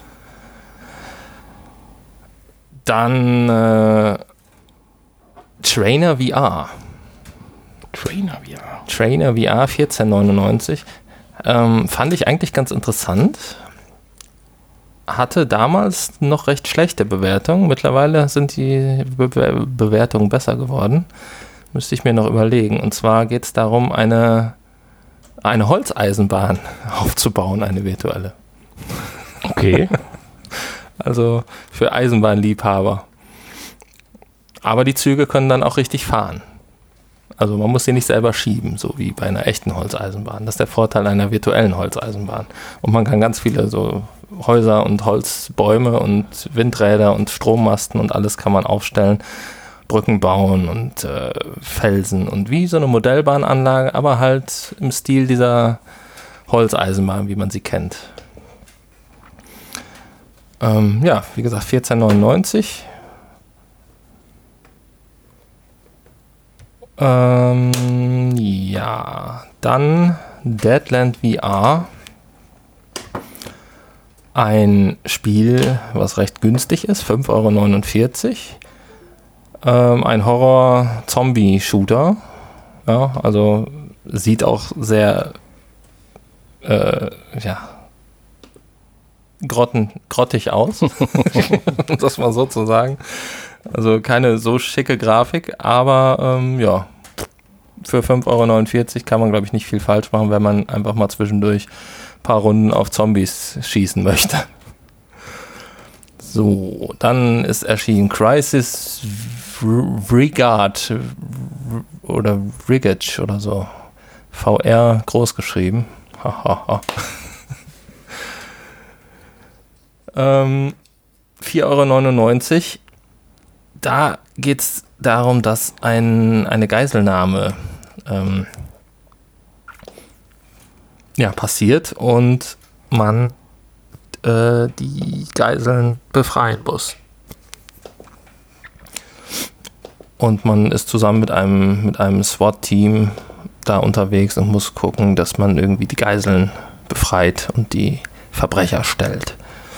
Dann äh, Trainer V R. Trainer V R. Trainer V R vierzehn neunundneunzig. Ähm, fand ich eigentlich ganz interessant. hatte damals noch recht schlechte Bewertungen. Mittlerweile sind die Be- Be- Bewertungen besser geworden. Müsste ich mir noch überlegen. Und zwar geht es darum, eine, eine Holzeisenbahn aufzubauen, eine virtuelle. Okay. Also für Eisenbahnliebhaber. Aber die Züge können dann auch richtig fahren. Also man muss sie nicht selber schieben, so wie bei einer echten Holzeisenbahn. Das ist der Vorteil einer virtuellen Holzeisenbahn. Und man kann ganz viele so Häuser und Holzbäume und Windräder und Strommasten und alles kann man aufstellen, Brücken bauen und äh, Felsen und wie so eine Modellbahnanlage, aber halt im Stil dieser Holzeisenbahn, wie man sie kennt. Ähm, ja, wie gesagt, vierzehn neunundneunzig. Ähm, ja, dann Deadland V R. Ein Spiel, was recht günstig ist, fünf Euro neunundvierzig. Ähm, ein Horror-Zombie-Shooter. Ja, also sieht auch sehr, äh, ja, grotten, grottig aus, um das mal so zu sagen. Also keine so schicke Grafik, aber ähm, ja, für fünf Euro neunundvierzig kann man, glaube ich, nicht viel falsch machen, wenn man einfach mal zwischendurch ein paar Runden auf Zombies schießen möchte. So, dann ist erschienen Crisis Regard oder Rigage oder so. V R groß geschrieben. ähm, vier Euro neunundneunzig. Da geht es darum, dass ein, eine Geiselnahme ähm, ja, passiert und man äh, die Geiseln befreien muss. Und man ist zusammen mit einem, mit einem SWAT-Team da unterwegs und muss gucken, dass man irgendwie die Geiseln befreit und die Verbrecher stellt.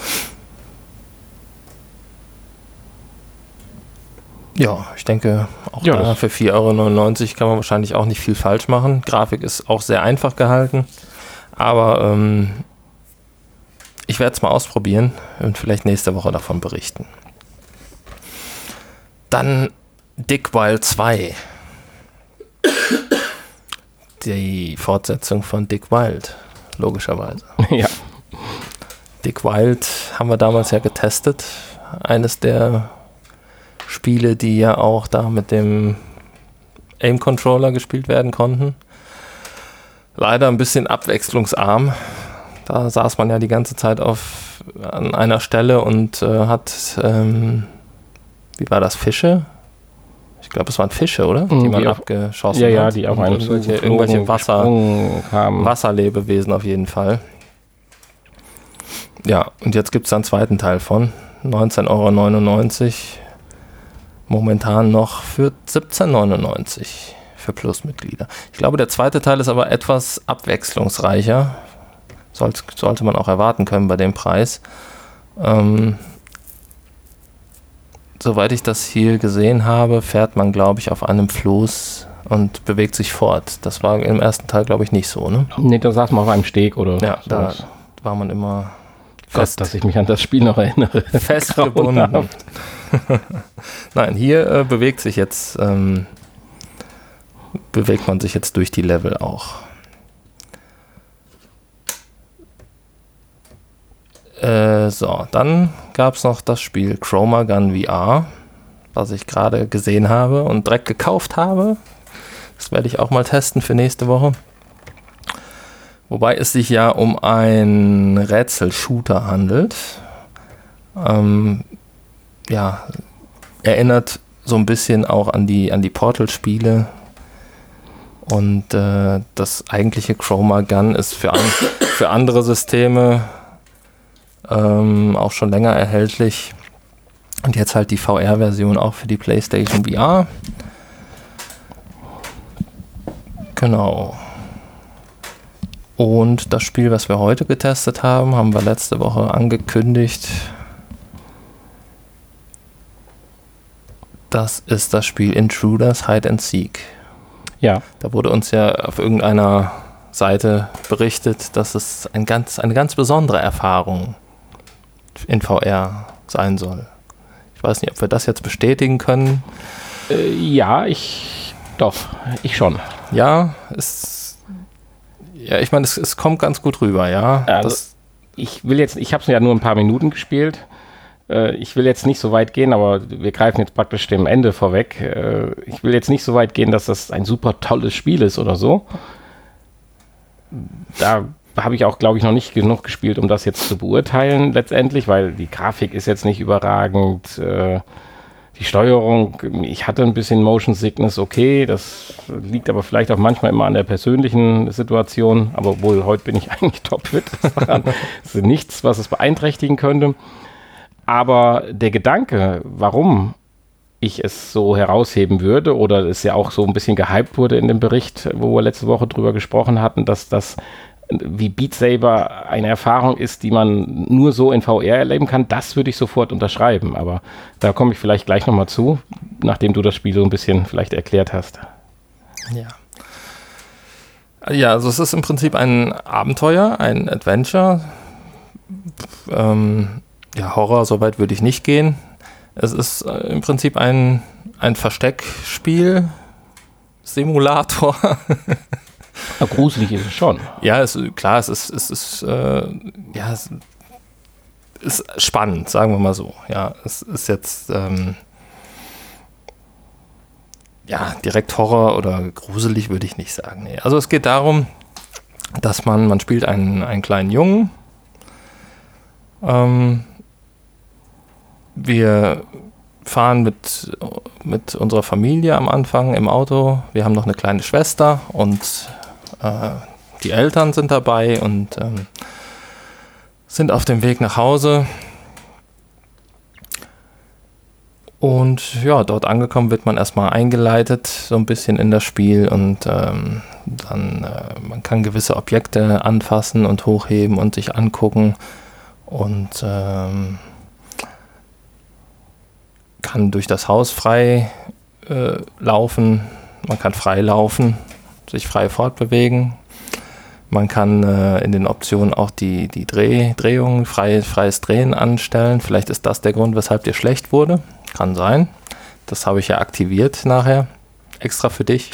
Ja, ich denke, auch ja, da für vier Euro neunundneunzig kann man wahrscheinlich auch nicht viel falsch machen. Grafik ist auch sehr einfach gehalten, aber ähm, ich werde es mal ausprobieren und vielleicht nächste Woche davon berichten. Dann Dick Wild zwei. Die Fortsetzung von Dick Wild, logischerweise. Ja. Dick Wild haben wir damals ja getestet. Eines der Spiele, die ja auch da mit dem Aim-Controller gespielt werden konnten. Leider ein bisschen abwechslungsarm. Da saß man ja die ganze Zeit auf an einer Stelle und äh, hat, ähm, wie war das, Fische? Ich glaube, es waren Fische, oder? Die man auf, abgeschossen ja, ja, hat. die auf einen irgendwelche, irgendwelche Wasser, Wasserlebewesen auf jeden Fall. Ja, und jetzt gibt es einen zweiten Teil von neunzehn Euro neunundneunzig. Momentan noch für siebzehn neunundneunzig für Plusmitglieder. Ich glaube, der zweite Teil ist aber etwas abwechslungsreicher. Sollte, sollte man auch erwarten können bei dem Preis. Ähm, soweit ich das hier gesehen habe, fährt man, glaube ich, auf einem Floß und bewegt sich fort. Das war im ersten Teil, glaube ich, nicht so, ne? Nee, da saß man auf einem Steg oder ja, so. Da war man immer fest, dass ich mich an das Spiel noch erinnere. Festgebunden. Nein, hier äh, bewegt sich jetzt, ähm, bewegt man sich jetzt durch die Level auch. Äh, so, dann gab es noch das Spiel Chroma Gun V R, was ich gerade gesehen habe und direkt gekauft habe. Das werde ich auch mal testen für nächste Woche. Wobei es sich ja um einen Rätsel-Shooter handelt. Ähm, ja, erinnert so ein bisschen auch an die, an die Portal-Spiele. Und äh, das eigentliche Chroma Gun ist für, an, für andere Systeme ähm, auch schon länger erhältlich. Und jetzt halt die V R-Version auch für die PlayStation V R. Genau. Und das Spiel, was wir heute getestet haben, haben wir letzte Woche angekündigt. Das ist das Spiel Intruders Hide and Seek. Ja. Da wurde uns ja auf irgendeiner Seite berichtet, dass es ein ganz, eine ganz besondere Erfahrung in V R sein soll. Ich weiß nicht, ob wir das jetzt bestätigen können. Äh, ja, ich doch, ich schon. Ja, es, ja, ich meine, es, es kommt ganz gut rüber, ja. Also, das, ich will jetzt, ich habe es ja nur ein paar Minuten gespielt. Äh, ich will jetzt nicht so weit gehen, aber wir greifen jetzt praktisch dem Ende vorweg. Äh, ich will jetzt nicht so weit gehen, dass das ein super tolles Spiel ist oder so. Da habe ich auch, glaube ich, noch nicht genug gespielt, um das jetzt zu beurteilen letztendlich, weil die Grafik ist jetzt nicht überragend. Äh, die Steuerung, ich hatte ein bisschen Motion Sickness, okay, das liegt aber vielleicht auch manchmal immer an der persönlichen Situation, aber wohl heute bin ich eigentlich topfit. Das ist nichts, was es beeinträchtigen könnte. Aber der Gedanke, warum ich es so herausheben würde, oder es ja auch so ein bisschen gehypt wurde in dem Bericht, wo wir letzte Woche drüber gesprochen hatten, dass das wie Beat Saber eine Erfahrung ist, die man nur so in V R erleben kann, das würde ich sofort unterschreiben. Aber da komme ich vielleicht gleich nochmal zu, nachdem du das Spiel so ein bisschen vielleicht erklärt hast. Ja. Ja, also es ist im Prinzip ein Abenteuer, ein Adventure. Ähm, ja, Horror, soweit würde ich nicht gehen. Es ist äh, im Prinzip ein, ein Versteckspiel, Simulator. Ja, gruselig ist es schon. Ja, es, klar, es ist, es ist, äh, ja, es ist spannend, sagen wir mal so. Ja, es ist jetzt, ähm, ja, direkt Horror oder gruselig würde ich nicht sagen. Nee. Also es geht darum, dass man, man spielt einen, einen kleinen Jungen. Ähm, wir fahren mit, mit unserer Familie am Anfang im Auto. Wir haben noch eine kleine Schwester und äh, die Eltern sind dabei und ähm, sind auf dem Weg nach Hause. Und ja, dort angekommen wird man erstmal eingeleitet, so ein bisschen in das Spiel und ähm, dann, äh, man kann gewisse Objekte anfassen und hochheben und sich angucken und ähm, kann durch das Haus frei äh, laufen, man kann frei laufen, sich frei fortbewegen. Man kann äh, in den Optionen auch die, die Dreh, Drehungen, frei, freies Drehen anstellen. Vielleicht ist das der Grund, weshalb dir schlecht wurde. Kann sein. Das habe ich ja aktiviert nachher, extra für dich.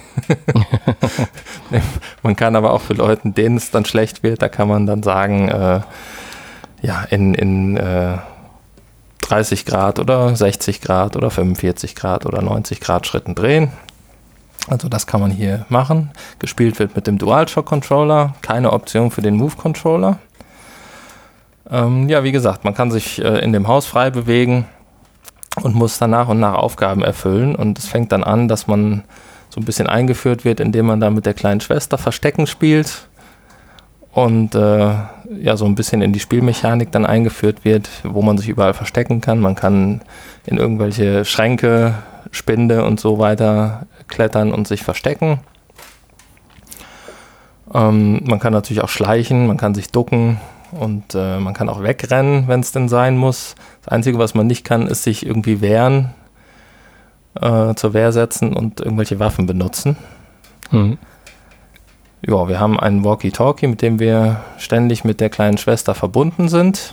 Man kann aber auch für Leute, denen es dann schlecht wird, da kann man dann sagen, äh, ja, in, in äh, dreißig Grad oder sechzig Grad oder fünfundvierzig Grad oder neunzig Grad Schritten drehen. Also das kann man hier machen. Gespielt wird mit dem DualShock-Controller, keine Option für den Move-Controller. Ähm, ja, wie gesagt, man kann sich äh, in dem Haus frei bewegen und muss dann nach und nach Aufgaben erfüllen. Und es fängt dann an, dass man so ein bisschen eingeführt wird, indem man da mit der kleinen Schwester Verstecken spielt und äh, ja, so ein bisschen in die Spielmechanik dann eingeführt wird, wo man sich überall verstecken kann. Man kann in irgendwelche Schränke, Spinde und so weiter klettern und sich verstecken. Ähm, man kann natürlich auch schleichen, man kann sich ducken und äh, man kann auch wegrennen, wenn es denn sein muss. Das Einzige, was man nicht kann, ist sich irgendwie wehren, äh, zur Wehr setzen und irgendwelche Waffen benutzen. Mhm. Ja, wir haben einen Walkie-Talkie, mit dem wir ständig mit der kleinen Schwester verbunden sind.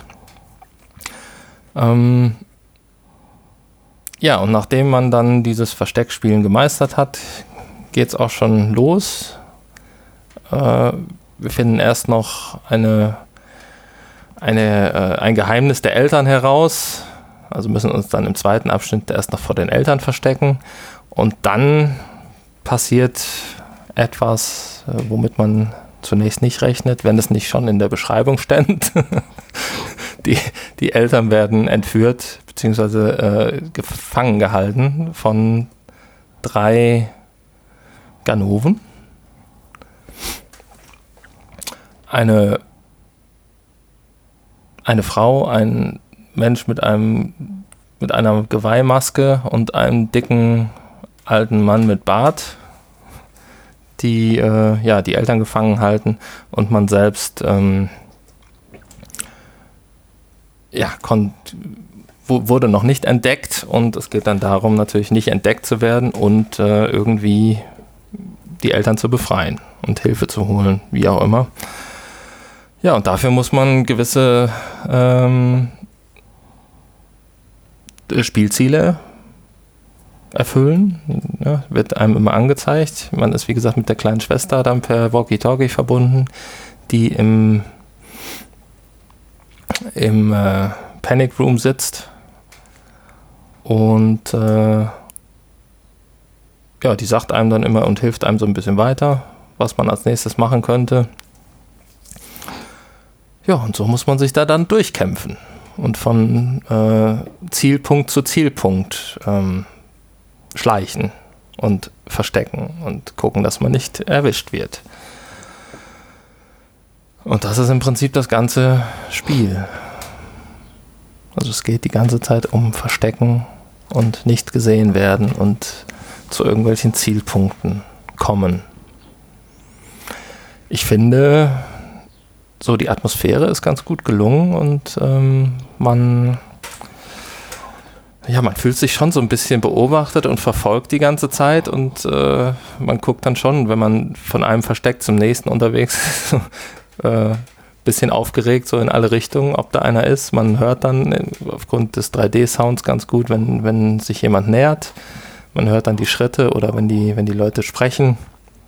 Ähm, ja, und nachdem man dann dieses Versteckspielen gemeistert hat, geht es auch schon los. Äh, wir finden erst noch eine, eine, äh, ein Geheimnis der Eltern heraus. Also müssen uns dann im zweiten Abschnitt erst noch vor den Eltern verstecken. Und dann passiert etwas, womit man zunächst nicht rechnet, wenn es nicht schon in der Beschreibung stand. die, die Eltern werden entführt bzw. Äh, gefangen gehalten von drei Ganoven. Eine, eine Frau, ein Mensch mit einem mit einer Geweihmaske und einem dicken alten Mann mit Bart, die äh, ja, die Eltern gefangen halten und man selbst ähm, ja, kon- w- wurde noch nicht entdeckt und es geht dann darum, natürlich nicht entdeckt zu werden und äh, irgendwie die Eltern zu befreien und Hilfe zu holen, wie auch immer. Ja, und dafür muss man gewisse ähm, äh, Spielziele erfüllen. Ja, wird einem immer angezeigt. Man ist, wie gesagt, mit der kleinen Schwester dann per Walkie-Talkie verbunden, die im, im äh, Panic Room sitzt. Und äh, ja, die sagt einem dann immer und hilft einem so ein bisschen weiter, was man als nächstes machen könnte. Ja, und so muss man sich da dann durchkämpfen und von äh, Zielpunkt zu Zielpunkt ähm, schleichen und verstecken und gucken, dass man nicht erwischt wird. Und das ist im Prinzip das ganze Spiel. Also es geht die ganze Zeit um Verstecken und nicht gesehen werden und zu irgendwelchen Zielpunkten kommen. Ich finde, so die Atmosphäre ist ganz gut gelungen und ähm, man, ja, man fühlt sich schon so ein bisschen beobachtet und verfolgt die ganze Zeit und äh, man guckt dann schon, wenn man von einem Versteck zum nächsten unterwegs ist, äh, bisschen aufgeregt, so in alle Richtungen, ob da einer ist. Man hört dann aufgrund des drei D-Sounds ganz gut, wenn, wenn sich jemand nähert. Man hört dann die Schritte oder wenn die, wenn die Leute sprechen.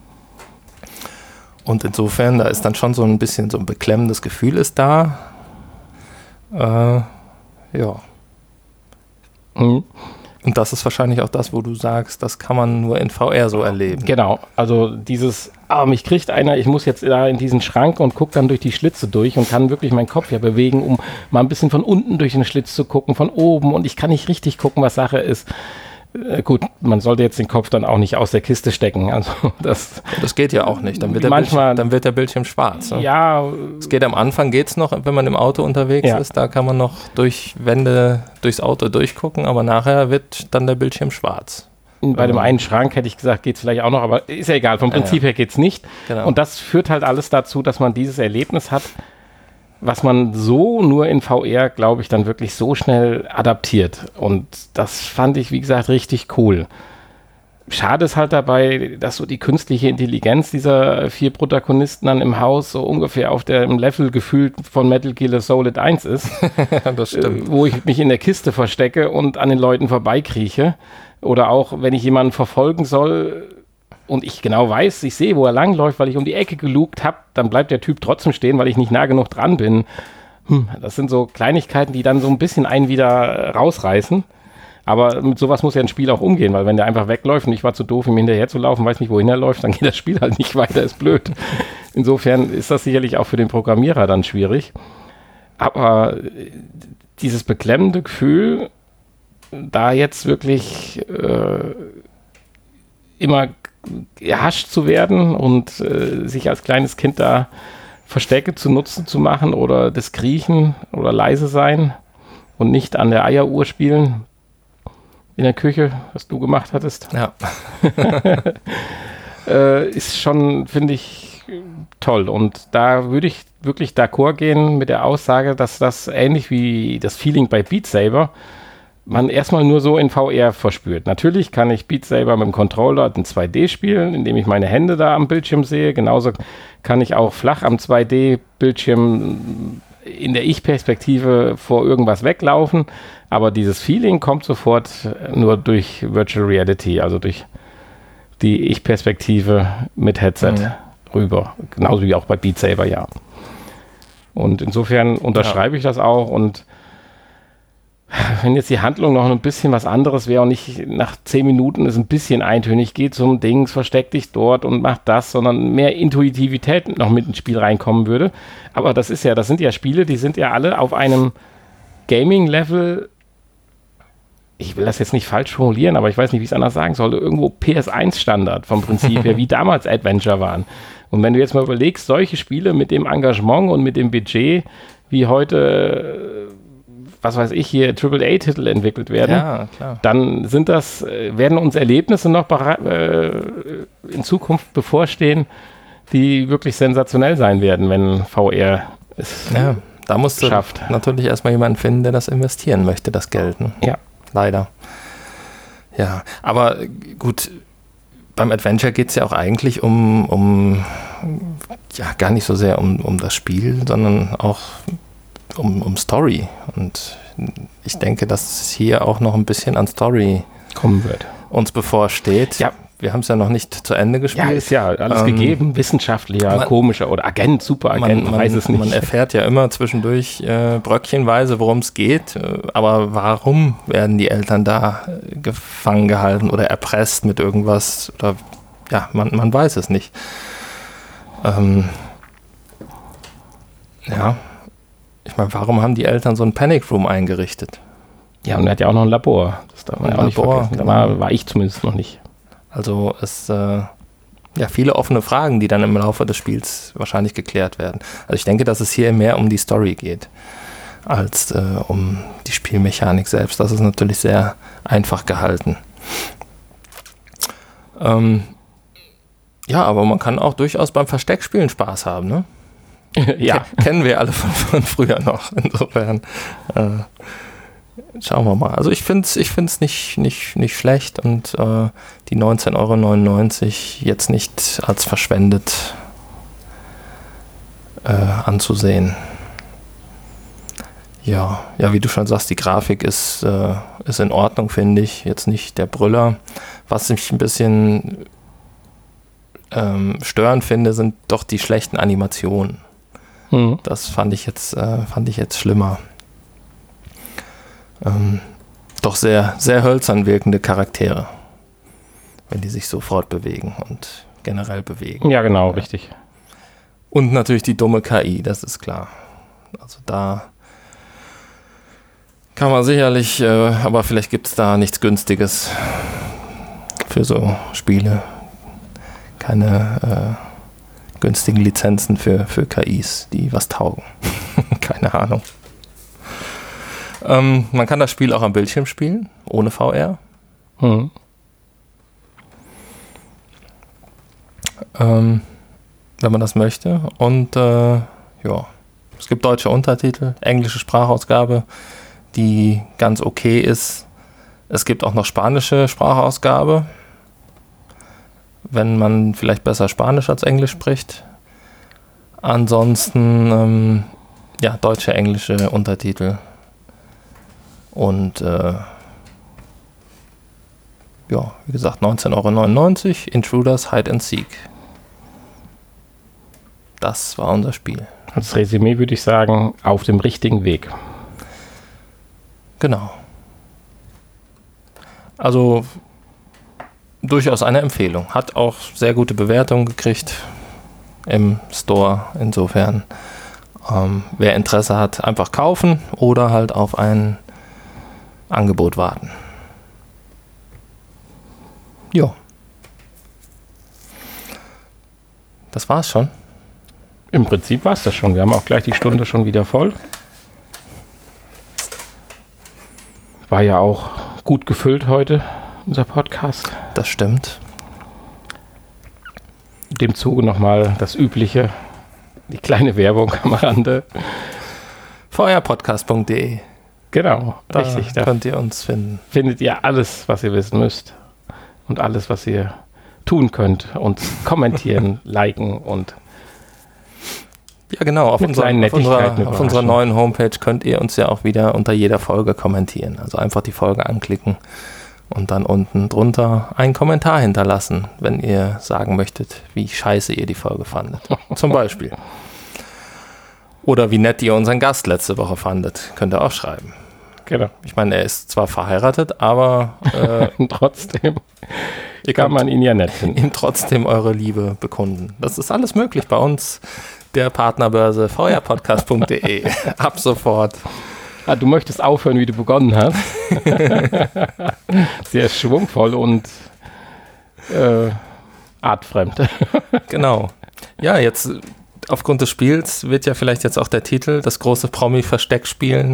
Und insofern, da ist dann schon so ein bisschen so ein beklemmendes Gefühl ist da. Äh, ja. Mhm. Und das ist wahrscheinlich auch das, wo du sagst, das kann man nur in V R so erleben. Genau, also dieses, ah, mich kriegt einer, ich muss jetzt da in diesen Schrank und gucke dann durch die Schlitze durch und kann wirklich meinen Kopf ja bewegen, um mal ein bisschen von unten durch den Schlitz zu gucken, von oben und ich kann nicht richtig gucken, was Sache ist. Äh, gut, man sollte jetzt den Kopf dann auch nicht aus der Kiste stecken. Also das, das geht ja auch nicht. Dann wird der, manchmal, Bildschirm, dann wird der Bildschirm schwarz. Ne? Ja. Es geht am Anfang, geht es noch, wenn man im Auto unterwegs ja. ist, da kann man noch durch Wände, durchs Auto durchgucken, aber nachher wird dann der Bildschirm schwarz. Bei dem einen Schrank hätte ich gesagt, geht es vielleicht auch noch, aber ist ja egal, vom Prinzip ja, ja. her geht es nicht. Genau. Und das führt halt alles dazu, dass man dieses Erlebnis hat, was man so nur in V R, glaube ich, dann wirklich so schnell adaptiert. Und das fand ich, wie gesagt, richtig cool. Schade ist halt dabei, dass so die künstliche Intelligenz dieser vier Protagonisten dann im Haus so ungefähr auf dem Level gefühlt von Metal Gear Solid eins ist. Das stimmt. Äh, wo ich mich in der Kiste verstecke und an den Leuten vorbeikrieche. Oder auch, wenn ich jemanden verfolgen soll und ich genau weiß, ich sehe, wo er langläuft, weil ich um die Ecke gelugt habe, dann bleibt der Typ trotzdem stehen, weil ich nicht nah genug dran bin. Hm, das sind so Kleinigkeiten, die dann so ein bisschen einen wieder rausreißen. Aber mit sowas muss ja ein Spiel auch umgehen, weil wenn der einfach wegläuft und ich war zu doof, ihm hinterher zu laufen, weiß nicht, wohin er läuft, dann geht das Spiel halt nicht weiter, ist blöd. Insofern ist das sicherlich auch für den Programmierer dann schwierig. Aber dieses beklemmende Gefühl, da jetzt wirklich äh, immer erhascht zu werden und äh, sich als kleines Kind da Verstecke zu nutzen zu machen oder das Kriechen oder leise sein und nicht an der Eieruhr spielen in der Küche, was du gemacht hattest. Ja. äh, ist schon, finde ich, toll. Und da würde ich wirklich d'accord gehen mit der Aussage, dass das ähnlich wie das Feeling bei Beat Saber man erstmal nur so in V R verspürt. Natürlich kann ich Beat Saber mit dem Controller in zwei D spielen, indem ich meine Hände da am Bildschirm sehe. Genauso kann ich auch flach am zwei D-Bildschirm in der Ich-Perspektive vor irgendwas weglaufen. Aber dieses Feeling kommt sofort nur durch Virtual Reality, also durch die Ich-Perspektive mit Headset mhm. rüber. Genauso wie auch bei Beat Saber, ja. Und insofern unterschreibe ja. ich das auch und wenn jetzt die Handlung noch ein bisschen was anderes wäre und nicht nach zehn Minuten es ein bisschen eintönig geht zum Dings, versteck dich dort und mach das, sondern mehr Intuitivität noch mit ins Spiel reinkommen würde. Aber das ist ja, das sind ja Spiele, die sind ja alle auf einem Gaming-Level, ich will das jetzt nicht falsch formulieren, aber ich weiß nicht, wie ich es anders sagen soll, irgendwo P S eins Standard vom Prinzip her, wie damals Adventure waren. Und wenn du jetzt mal überlegst, solche Spiele mit dem Engagement und mit dem Budget, wie heute was weiß ich, hier Triple A Titel entwickelt werden, ja, klar. Dann sind das, werden uns Erlebnisse noch äh, in Zukunft bevorstehen, die wirklich sensationell sein werden, wenn V R es ja, da musst schafft. Du natürlich erstmal jemanden finden, der das investieren möchte, das Geld. Ne? Ja. Leider. Ja, aber gut, beim Adventure geht es ja auch eigentlich um, um, ja, gar nicht so sehr um, um das Spiel, sondern auch Um, um Story und ich denke, dass hier auch noch ein bisschen an Story kommen wird. Uns bevorsteht. Ja. Wir haben es ja noch nicht zu Ende gespielt. Ja, ist ja alles ähm, gegeben. Wissenschaftlicher, man, komischer oder Agent, Superagent, man, man weiß es nicht. Man erfährt ja immer zwischendurch äh, bröckchenweise, worum es geht. Aber warum werden die Eltern da äh, gefangen gehalten oder erpresst mit irgendwas? Oder ja, man, man weiß es nicht. Ähm, ja, ich meine, warum haben die Eltern so ein Panic Room eingerichtet? Ja, und er hat ja auch noch ein Labor. Das darf man ja auch nicht vergessen. Da war, war ich zumindest noch nicht. Also es äh, ja viele offene Fragen, die dann im Laufe des Spiels wahrscheinlich geklärt werden. Also ich denke, dass es hier mehr um die Story geht, als äh, um die Spielmechanik selbst. Das ist natürlich sehr einfach gehalten. Ähm, ja, aber man kann auch durchaus beim Versteckspielen Spaß haben, ne? Ja. Kennen wir alle von, von früher noch. Insofern äh, schauen wir mal. Also ich finde es ich find's nicht, nicht, nicht schlecht und äh, die neunzehn Euro neunundneunzig jetzt nicht als verschwendet äh, anzusehen. Ja, ja, wie du schon sagst, die Grafik ist, äh, ist in Ordnung, finde ich. Jetzt nicht der Brüller. Was ich ein bisschen ähm, störend finde, sind doch die schlechten Animationen. Mhm. Das fand ich jetzt, äh, fand ich jetzt schlimmer. Ähm, doch sehr, sehr hölzern wirkende Charaktere, wenn die sich so fortbewegen und generell bewegen. Ja, genau, ja. Richtig. Und natürlich die dumme K I, das ist klar. Also da kann man sicherlich, äh, aber vielleicht gibt es da nichts Günstiges für so Spiele. Keine äh, günstigen Lizenzen für, für K Is, die was taugen. Keine Ahnung. Ähm, man kann das Spiel auch am Bildschirm spielen, ohne V R. Mhm. Ähm, wenn man das möchte. Und äh, ja, es gibt deutsche Untertitel, englische Sprachausgabe, die ganz okay ist. Es gibt auch noch spanische Sprachausgabe, wenn man vielleicht besser Spanisch als Englisch spricht. Ansonsten ähm, ja, deutsche, englische Untertitel. Und äh, ja, wie gesagt, neunzehn Euro neunundneunzig, Intruders Hide and Seek. Das war unser Spiel. Als Resümee würde ich sagen, auf dem richtigen Weg. Genau. Also durchaus eine Empfehlung. Hat auch sehr gute Bewertungen gekriegt im Store. Insofern, ähm, wer Interesse hat, einfach kaufen oder halt auf ein Angebot warten. Jo. Das war's schon. Im Prinzip war's das schon. Wir haben auch gleich die Stunde schon wieder voll. War ja auch gut gefüllt heute, unser Podcast. Das stimmt. In dem Zuge nochmal das Übliche, die kleine Werbung am Rande. v r podcast punkt d e Genau, da richtig. Da könnt ihr uns finden. Findet ihr alles, was ihr wissen müsst. Und alles, was ihr tun könnt. Und kommentieren, liken und ja, genau. Auf, unser, auf, unserer, auf unserer neuen Homepage könnt ihr uns ja auch wieder unter jeder Folge kommentieren. Also einfach die Folge anklicken und dann unten drunter einen Kommentar hinterlassen, wenn ihr sagen möchtet, wie scheiße ihr die Folge fandet. Zum Beispiel. Oder wie nett ihr unseren Gast letzte Woche fandet. Könnt ihr auch schreiben. Genau. Ich meine, er ist zwar verheiratet, aber äh, trotzdem ihr kann man ihn ja nett finden. Ihm trotzdem eure Liebe bekunden. Das ist alles möglich bei uns. Der Partnerbörse v r podcast punkt d e. Ab sofort. Ah, du möchtest aufhören, wie du begonnen hast. Sehr schwungvoll und äh, artfremd. Genau. Ja, jetzt aufgrund des Spiels wird ja vielleicht jetzt auch der Titel, das große Promi-Versteckspielen.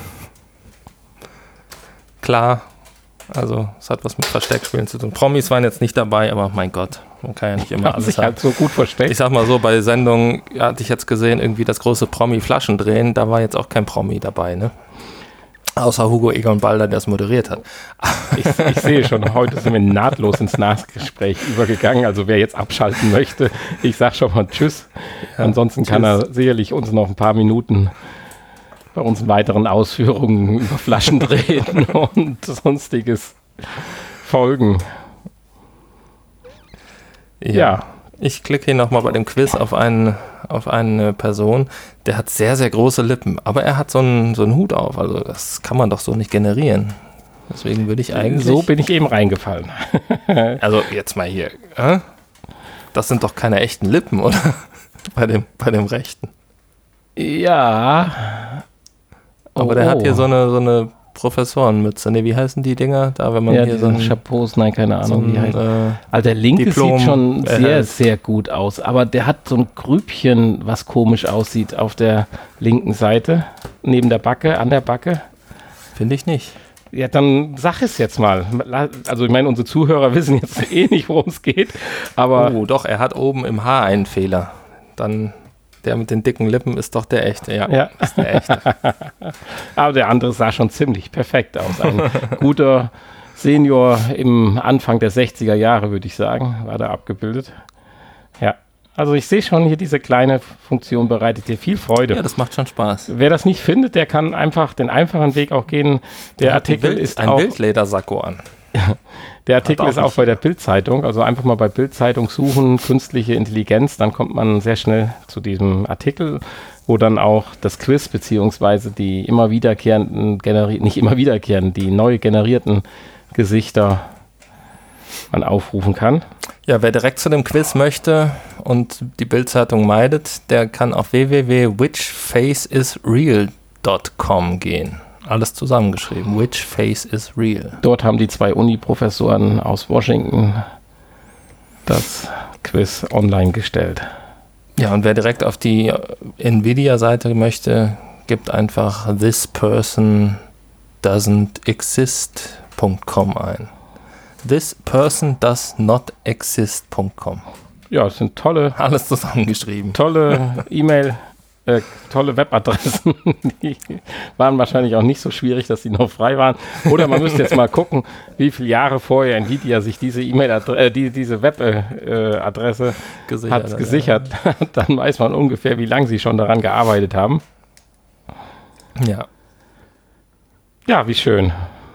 Klar. Also, es hat was mit Versteckspielen zu tun. Promis waren jetzt nicht dabei, aber mein Gott, man kann ja nicht immer man alles sich haben. Halt so gut versteckt. Ich sag mal so, bei Sendungen hatte ich jetzt gesehen, irgendwie das große Promi-Flaschendrehen, da war jetzt auch kein Promi dabei, ne? Außer Hugo Egon Balder, der es moderiert hat. Ich, ich sehe schon, heute sind wir nahtlos ins Nachgespräch übergegangen. Also wer jetzt abschalten möchte, ich sag schon mal Tschüss. Ja, Ansonsten tschüss. Kann er sicherlich uns noch ein paar Minuten bei unseren weiteren Ausführungen über Flaschendrehen und sonstiges folgen. Ja. ja. Ich klicke hier nochmal bei dem Quiz auf, einen, auf eine Person, der hat sehr, sehr große Lippen, aber er hat so einen, so einen Hut auf, also das kann man doch so nicht generieren. Deswegen würde ich eigentlich... So bin ich eben reingefallen. Also jetzt mal hier, äh? Das sind doch keine echten Lippen, oder? bei, dem, bei dem Rechten. Ja. Aber oh, der oh. hat hier so eine, so eine Professorenmütze. Ne, wie heißen die Dinger? Da, wenn man ja, hier so ein Chapeaus, nein, keine Ahnung, so ein, wie heißt. Äh, also der linke Diplom sieht schon sehr, erhält. sehr gut aus. Aber der hat so ein Grübchen, was komisch aussieht auf der linken Seite. Neben der Backe, an der Backe. Finde ich nicht. Ja, dann sag es jetzt mal. Also ich meine, unsere Zuhörer wissen jetzt eh nicht, worum es geht. Aber oh, doch, er hat oben im Haar einen Fehler. Dann der mit den dicken Lippen ist doch der echte. Ja, ja. ist der echte. Aber der andere sah schon ziemlich perfekt aus. Ein guter Senior im Anfang der sechziger Jahre, würde ich sagen, war da abgebildet. Ja, also ich sehe schon hier, diese kleine Funktion bereitet dir viel Freude. Ja, das macht schon Spaß. Wer das nicht findet, der kann einfach den einfachen Weg auch gehen. Der, der Artikel Bild, ist ein auch... Ein Bildledersacko an. Der Artikel ist auch bei der Bild-Zeitung, also einfach mal bei Bild-Zeitung suchen, künstliche Intelligenz, dann kommt man sehr schnell zu diesem Artikel, wo dann auch das Quiz beziehungsweise die immer wiederkehrenden, generi- nicht immer wiederkehrenden, die neu generierten Gesichter man aufrufen kann. Ja, wer direkt zu dem Quiz möchte und die Bild-Zeitung meidet, der kann auf w w w punkt which face is real punkt com gehen. Alles zusammengeschrieben. Which face is real. Dort haben die zwei Uni-Professoren aus Washington das Quiz online gestellt. Ja, und wer direkt auf die Nvidia-Seite möchte, gibt einfach this person doesn't exist punkt com ein. this person does not exist punkt com. Ja, es sind tolle, alles zusammengeschrieben. Tolle E-Mail. Äh, tolle Webadressen, die waren wahrscheinlich auch nicht so schwierig, dass sie noch frei waren. Oder man müsste jetzt mal gucken, wie viele Jahre vorher Nvidia sich diese E-Mail-Adresse, äh, die, diese Webadresse äh, gesichert hat gesichert. Ja. Dann weiß man ungefähr, wie lange sie schon daran gearbeitet haben. Ja. Ja, wie schön.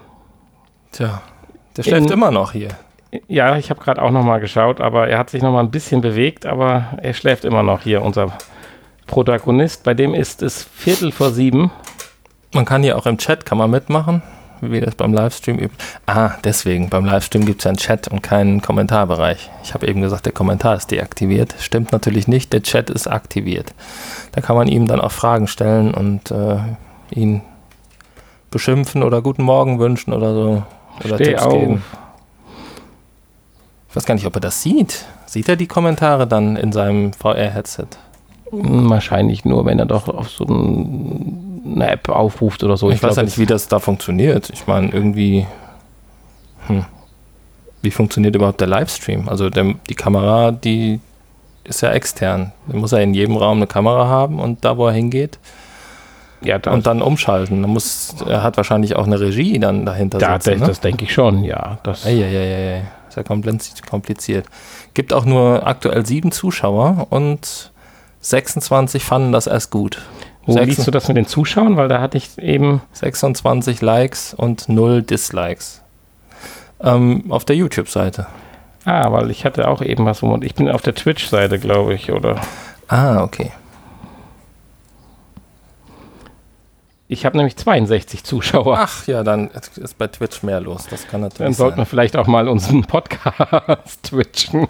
Tja, der schläft In, immer noch hier. Ja, ich habe gerade auch noch mal geschaut, aber er hat sich noch mal ein bisschen bewegt, aber er schläft immer noch hier, unser Protagonist, bei dem ist es Viertel vor sieben. Man kann hier auch im Chat, kann man mitmachen, wie das beim Livestream übt. Ah, deswegen, beim Livestream gibt es ja einen Chat und keinen Kommentarbereich. Ich habe eben gesagt, der Kommentar ist deaktiviert. Stimmt natürlich nicht, der Chat ist aktiviert. Da kann man ihm dann auch Fragen stellen und äh, ihn beschimpfen oder guten Morgen wünschen oder so. Oder Steh Tipps auf. geben. Ich weiß gar nicht, ob er das sieht. Sieht er die Kommentare dann in seinem V R-Headset? Wahrscheinlich nur, wenn er doch auf so ein, eine App aufruft oder so. Ich, ich weiß glaub, ja nicht, wie das da funktioniert. Ich meine, irgendwie, hm, wie funktioniert überhaupt der Livestream? Also der, die Kamera, die ist ja extern. Da muss er in jedem Raum eine Kamera haben und da, wo er hingeht, ja, und dann umschalten. Da muss, er hat wahrscheinlich auch eine Regie dann dahinter da, sitzen. Das, ne? das denke ich schon, ja. Das ja, ja, ja, ja. Ist ja kompliziert. Gibt auch nur aktuell sieben Zuschauer und sechsundzwanzig fanden das erst gut. Wo liest du das mit den Zuschauern? Weil da hatte ich eben... sechsundzwanzig Likes und null Dislikes. Ähm, auf der YouTube-Seite. Ah, weil ich hatte auch eben was, wo man... Ich bin auf der Twitch-Seite, glaube ich, oder... Ah, okay. Ich habe nämlich zweiundsechzig Zuschauer. Ach ja, dann ist bei Twitch mehr los. Das kann natürlich Dann sollten sein. wir vielleicht auch mal unseren Podcast twitchen.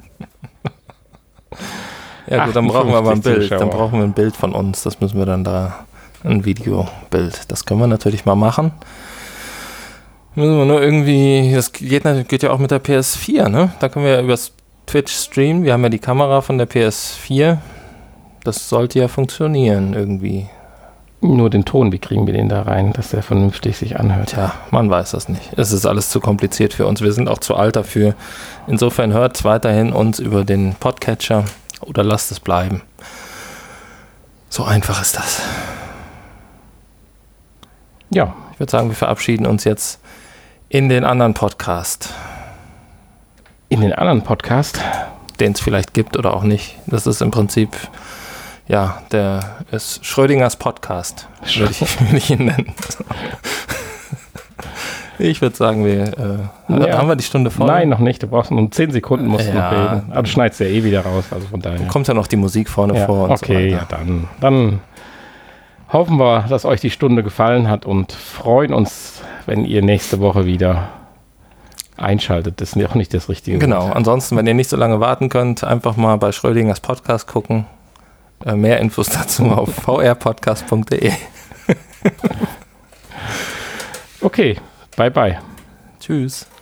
Ja gut, dann brauchen wir aber ein Bild. Zuschauer. Dann brauchen wir ein Bild von uns. Das müssen wir dann da, ein Videobild. Das können wir natürlich mal machen. Müssen wir nur irgendwie, das geht, geht ja auch mit der P S vier, ne? Da können wir ja übers Twitch streamen. Wir haben ja die Kamera von der P S vier. Das sollte ja funktionieren irgendwie. Nur den Ton, wie kriegen wir den da rein, dass der vernünftig sich anhört? Tja, man weiß das nicht. Es ist alles zu kompliziert für uns. Wir sind auch zu alt dafür. Insofern hört weiterhin uns über den Podcatcher oder lasst es bleiben. So einfach ist das. Ja. Ich würde sagen, wir verabschieden uns jetzt in den anderen Podcast. In den anderen Podcast? Den es vielleicht gibt oder auch nicht. Das ist im Prinzip ja, der ist Schrödingers Podcast, würde ich, würd ich ihn nennen. Ich würde sagen, wir äh, ja. haben wir die Stunde voll? Nein, noch nicht. Du brauchst nur zehn Sekunden, musst du ja. noch reden. Aber du schneidest ja eh wieder raus, also von daher. Kommt ja noch die Musik vorne ja. vor und okay, so ja, dann, dann hoffen wir, dass euch die Stunde gefallen hat und freuen uns, wenn ihr nächste Woche wieder einschaltet. Das ist auch nicht das Richtige. Genau. Wort. Ansonsten, wenn ihr nicht so lange warten könnt, einfach mal bei Schrödingers Podcast gucken. Äh, mehr Infos dazu auf v r podcast punkt d e. Okay. Bye, bye. Tschüss.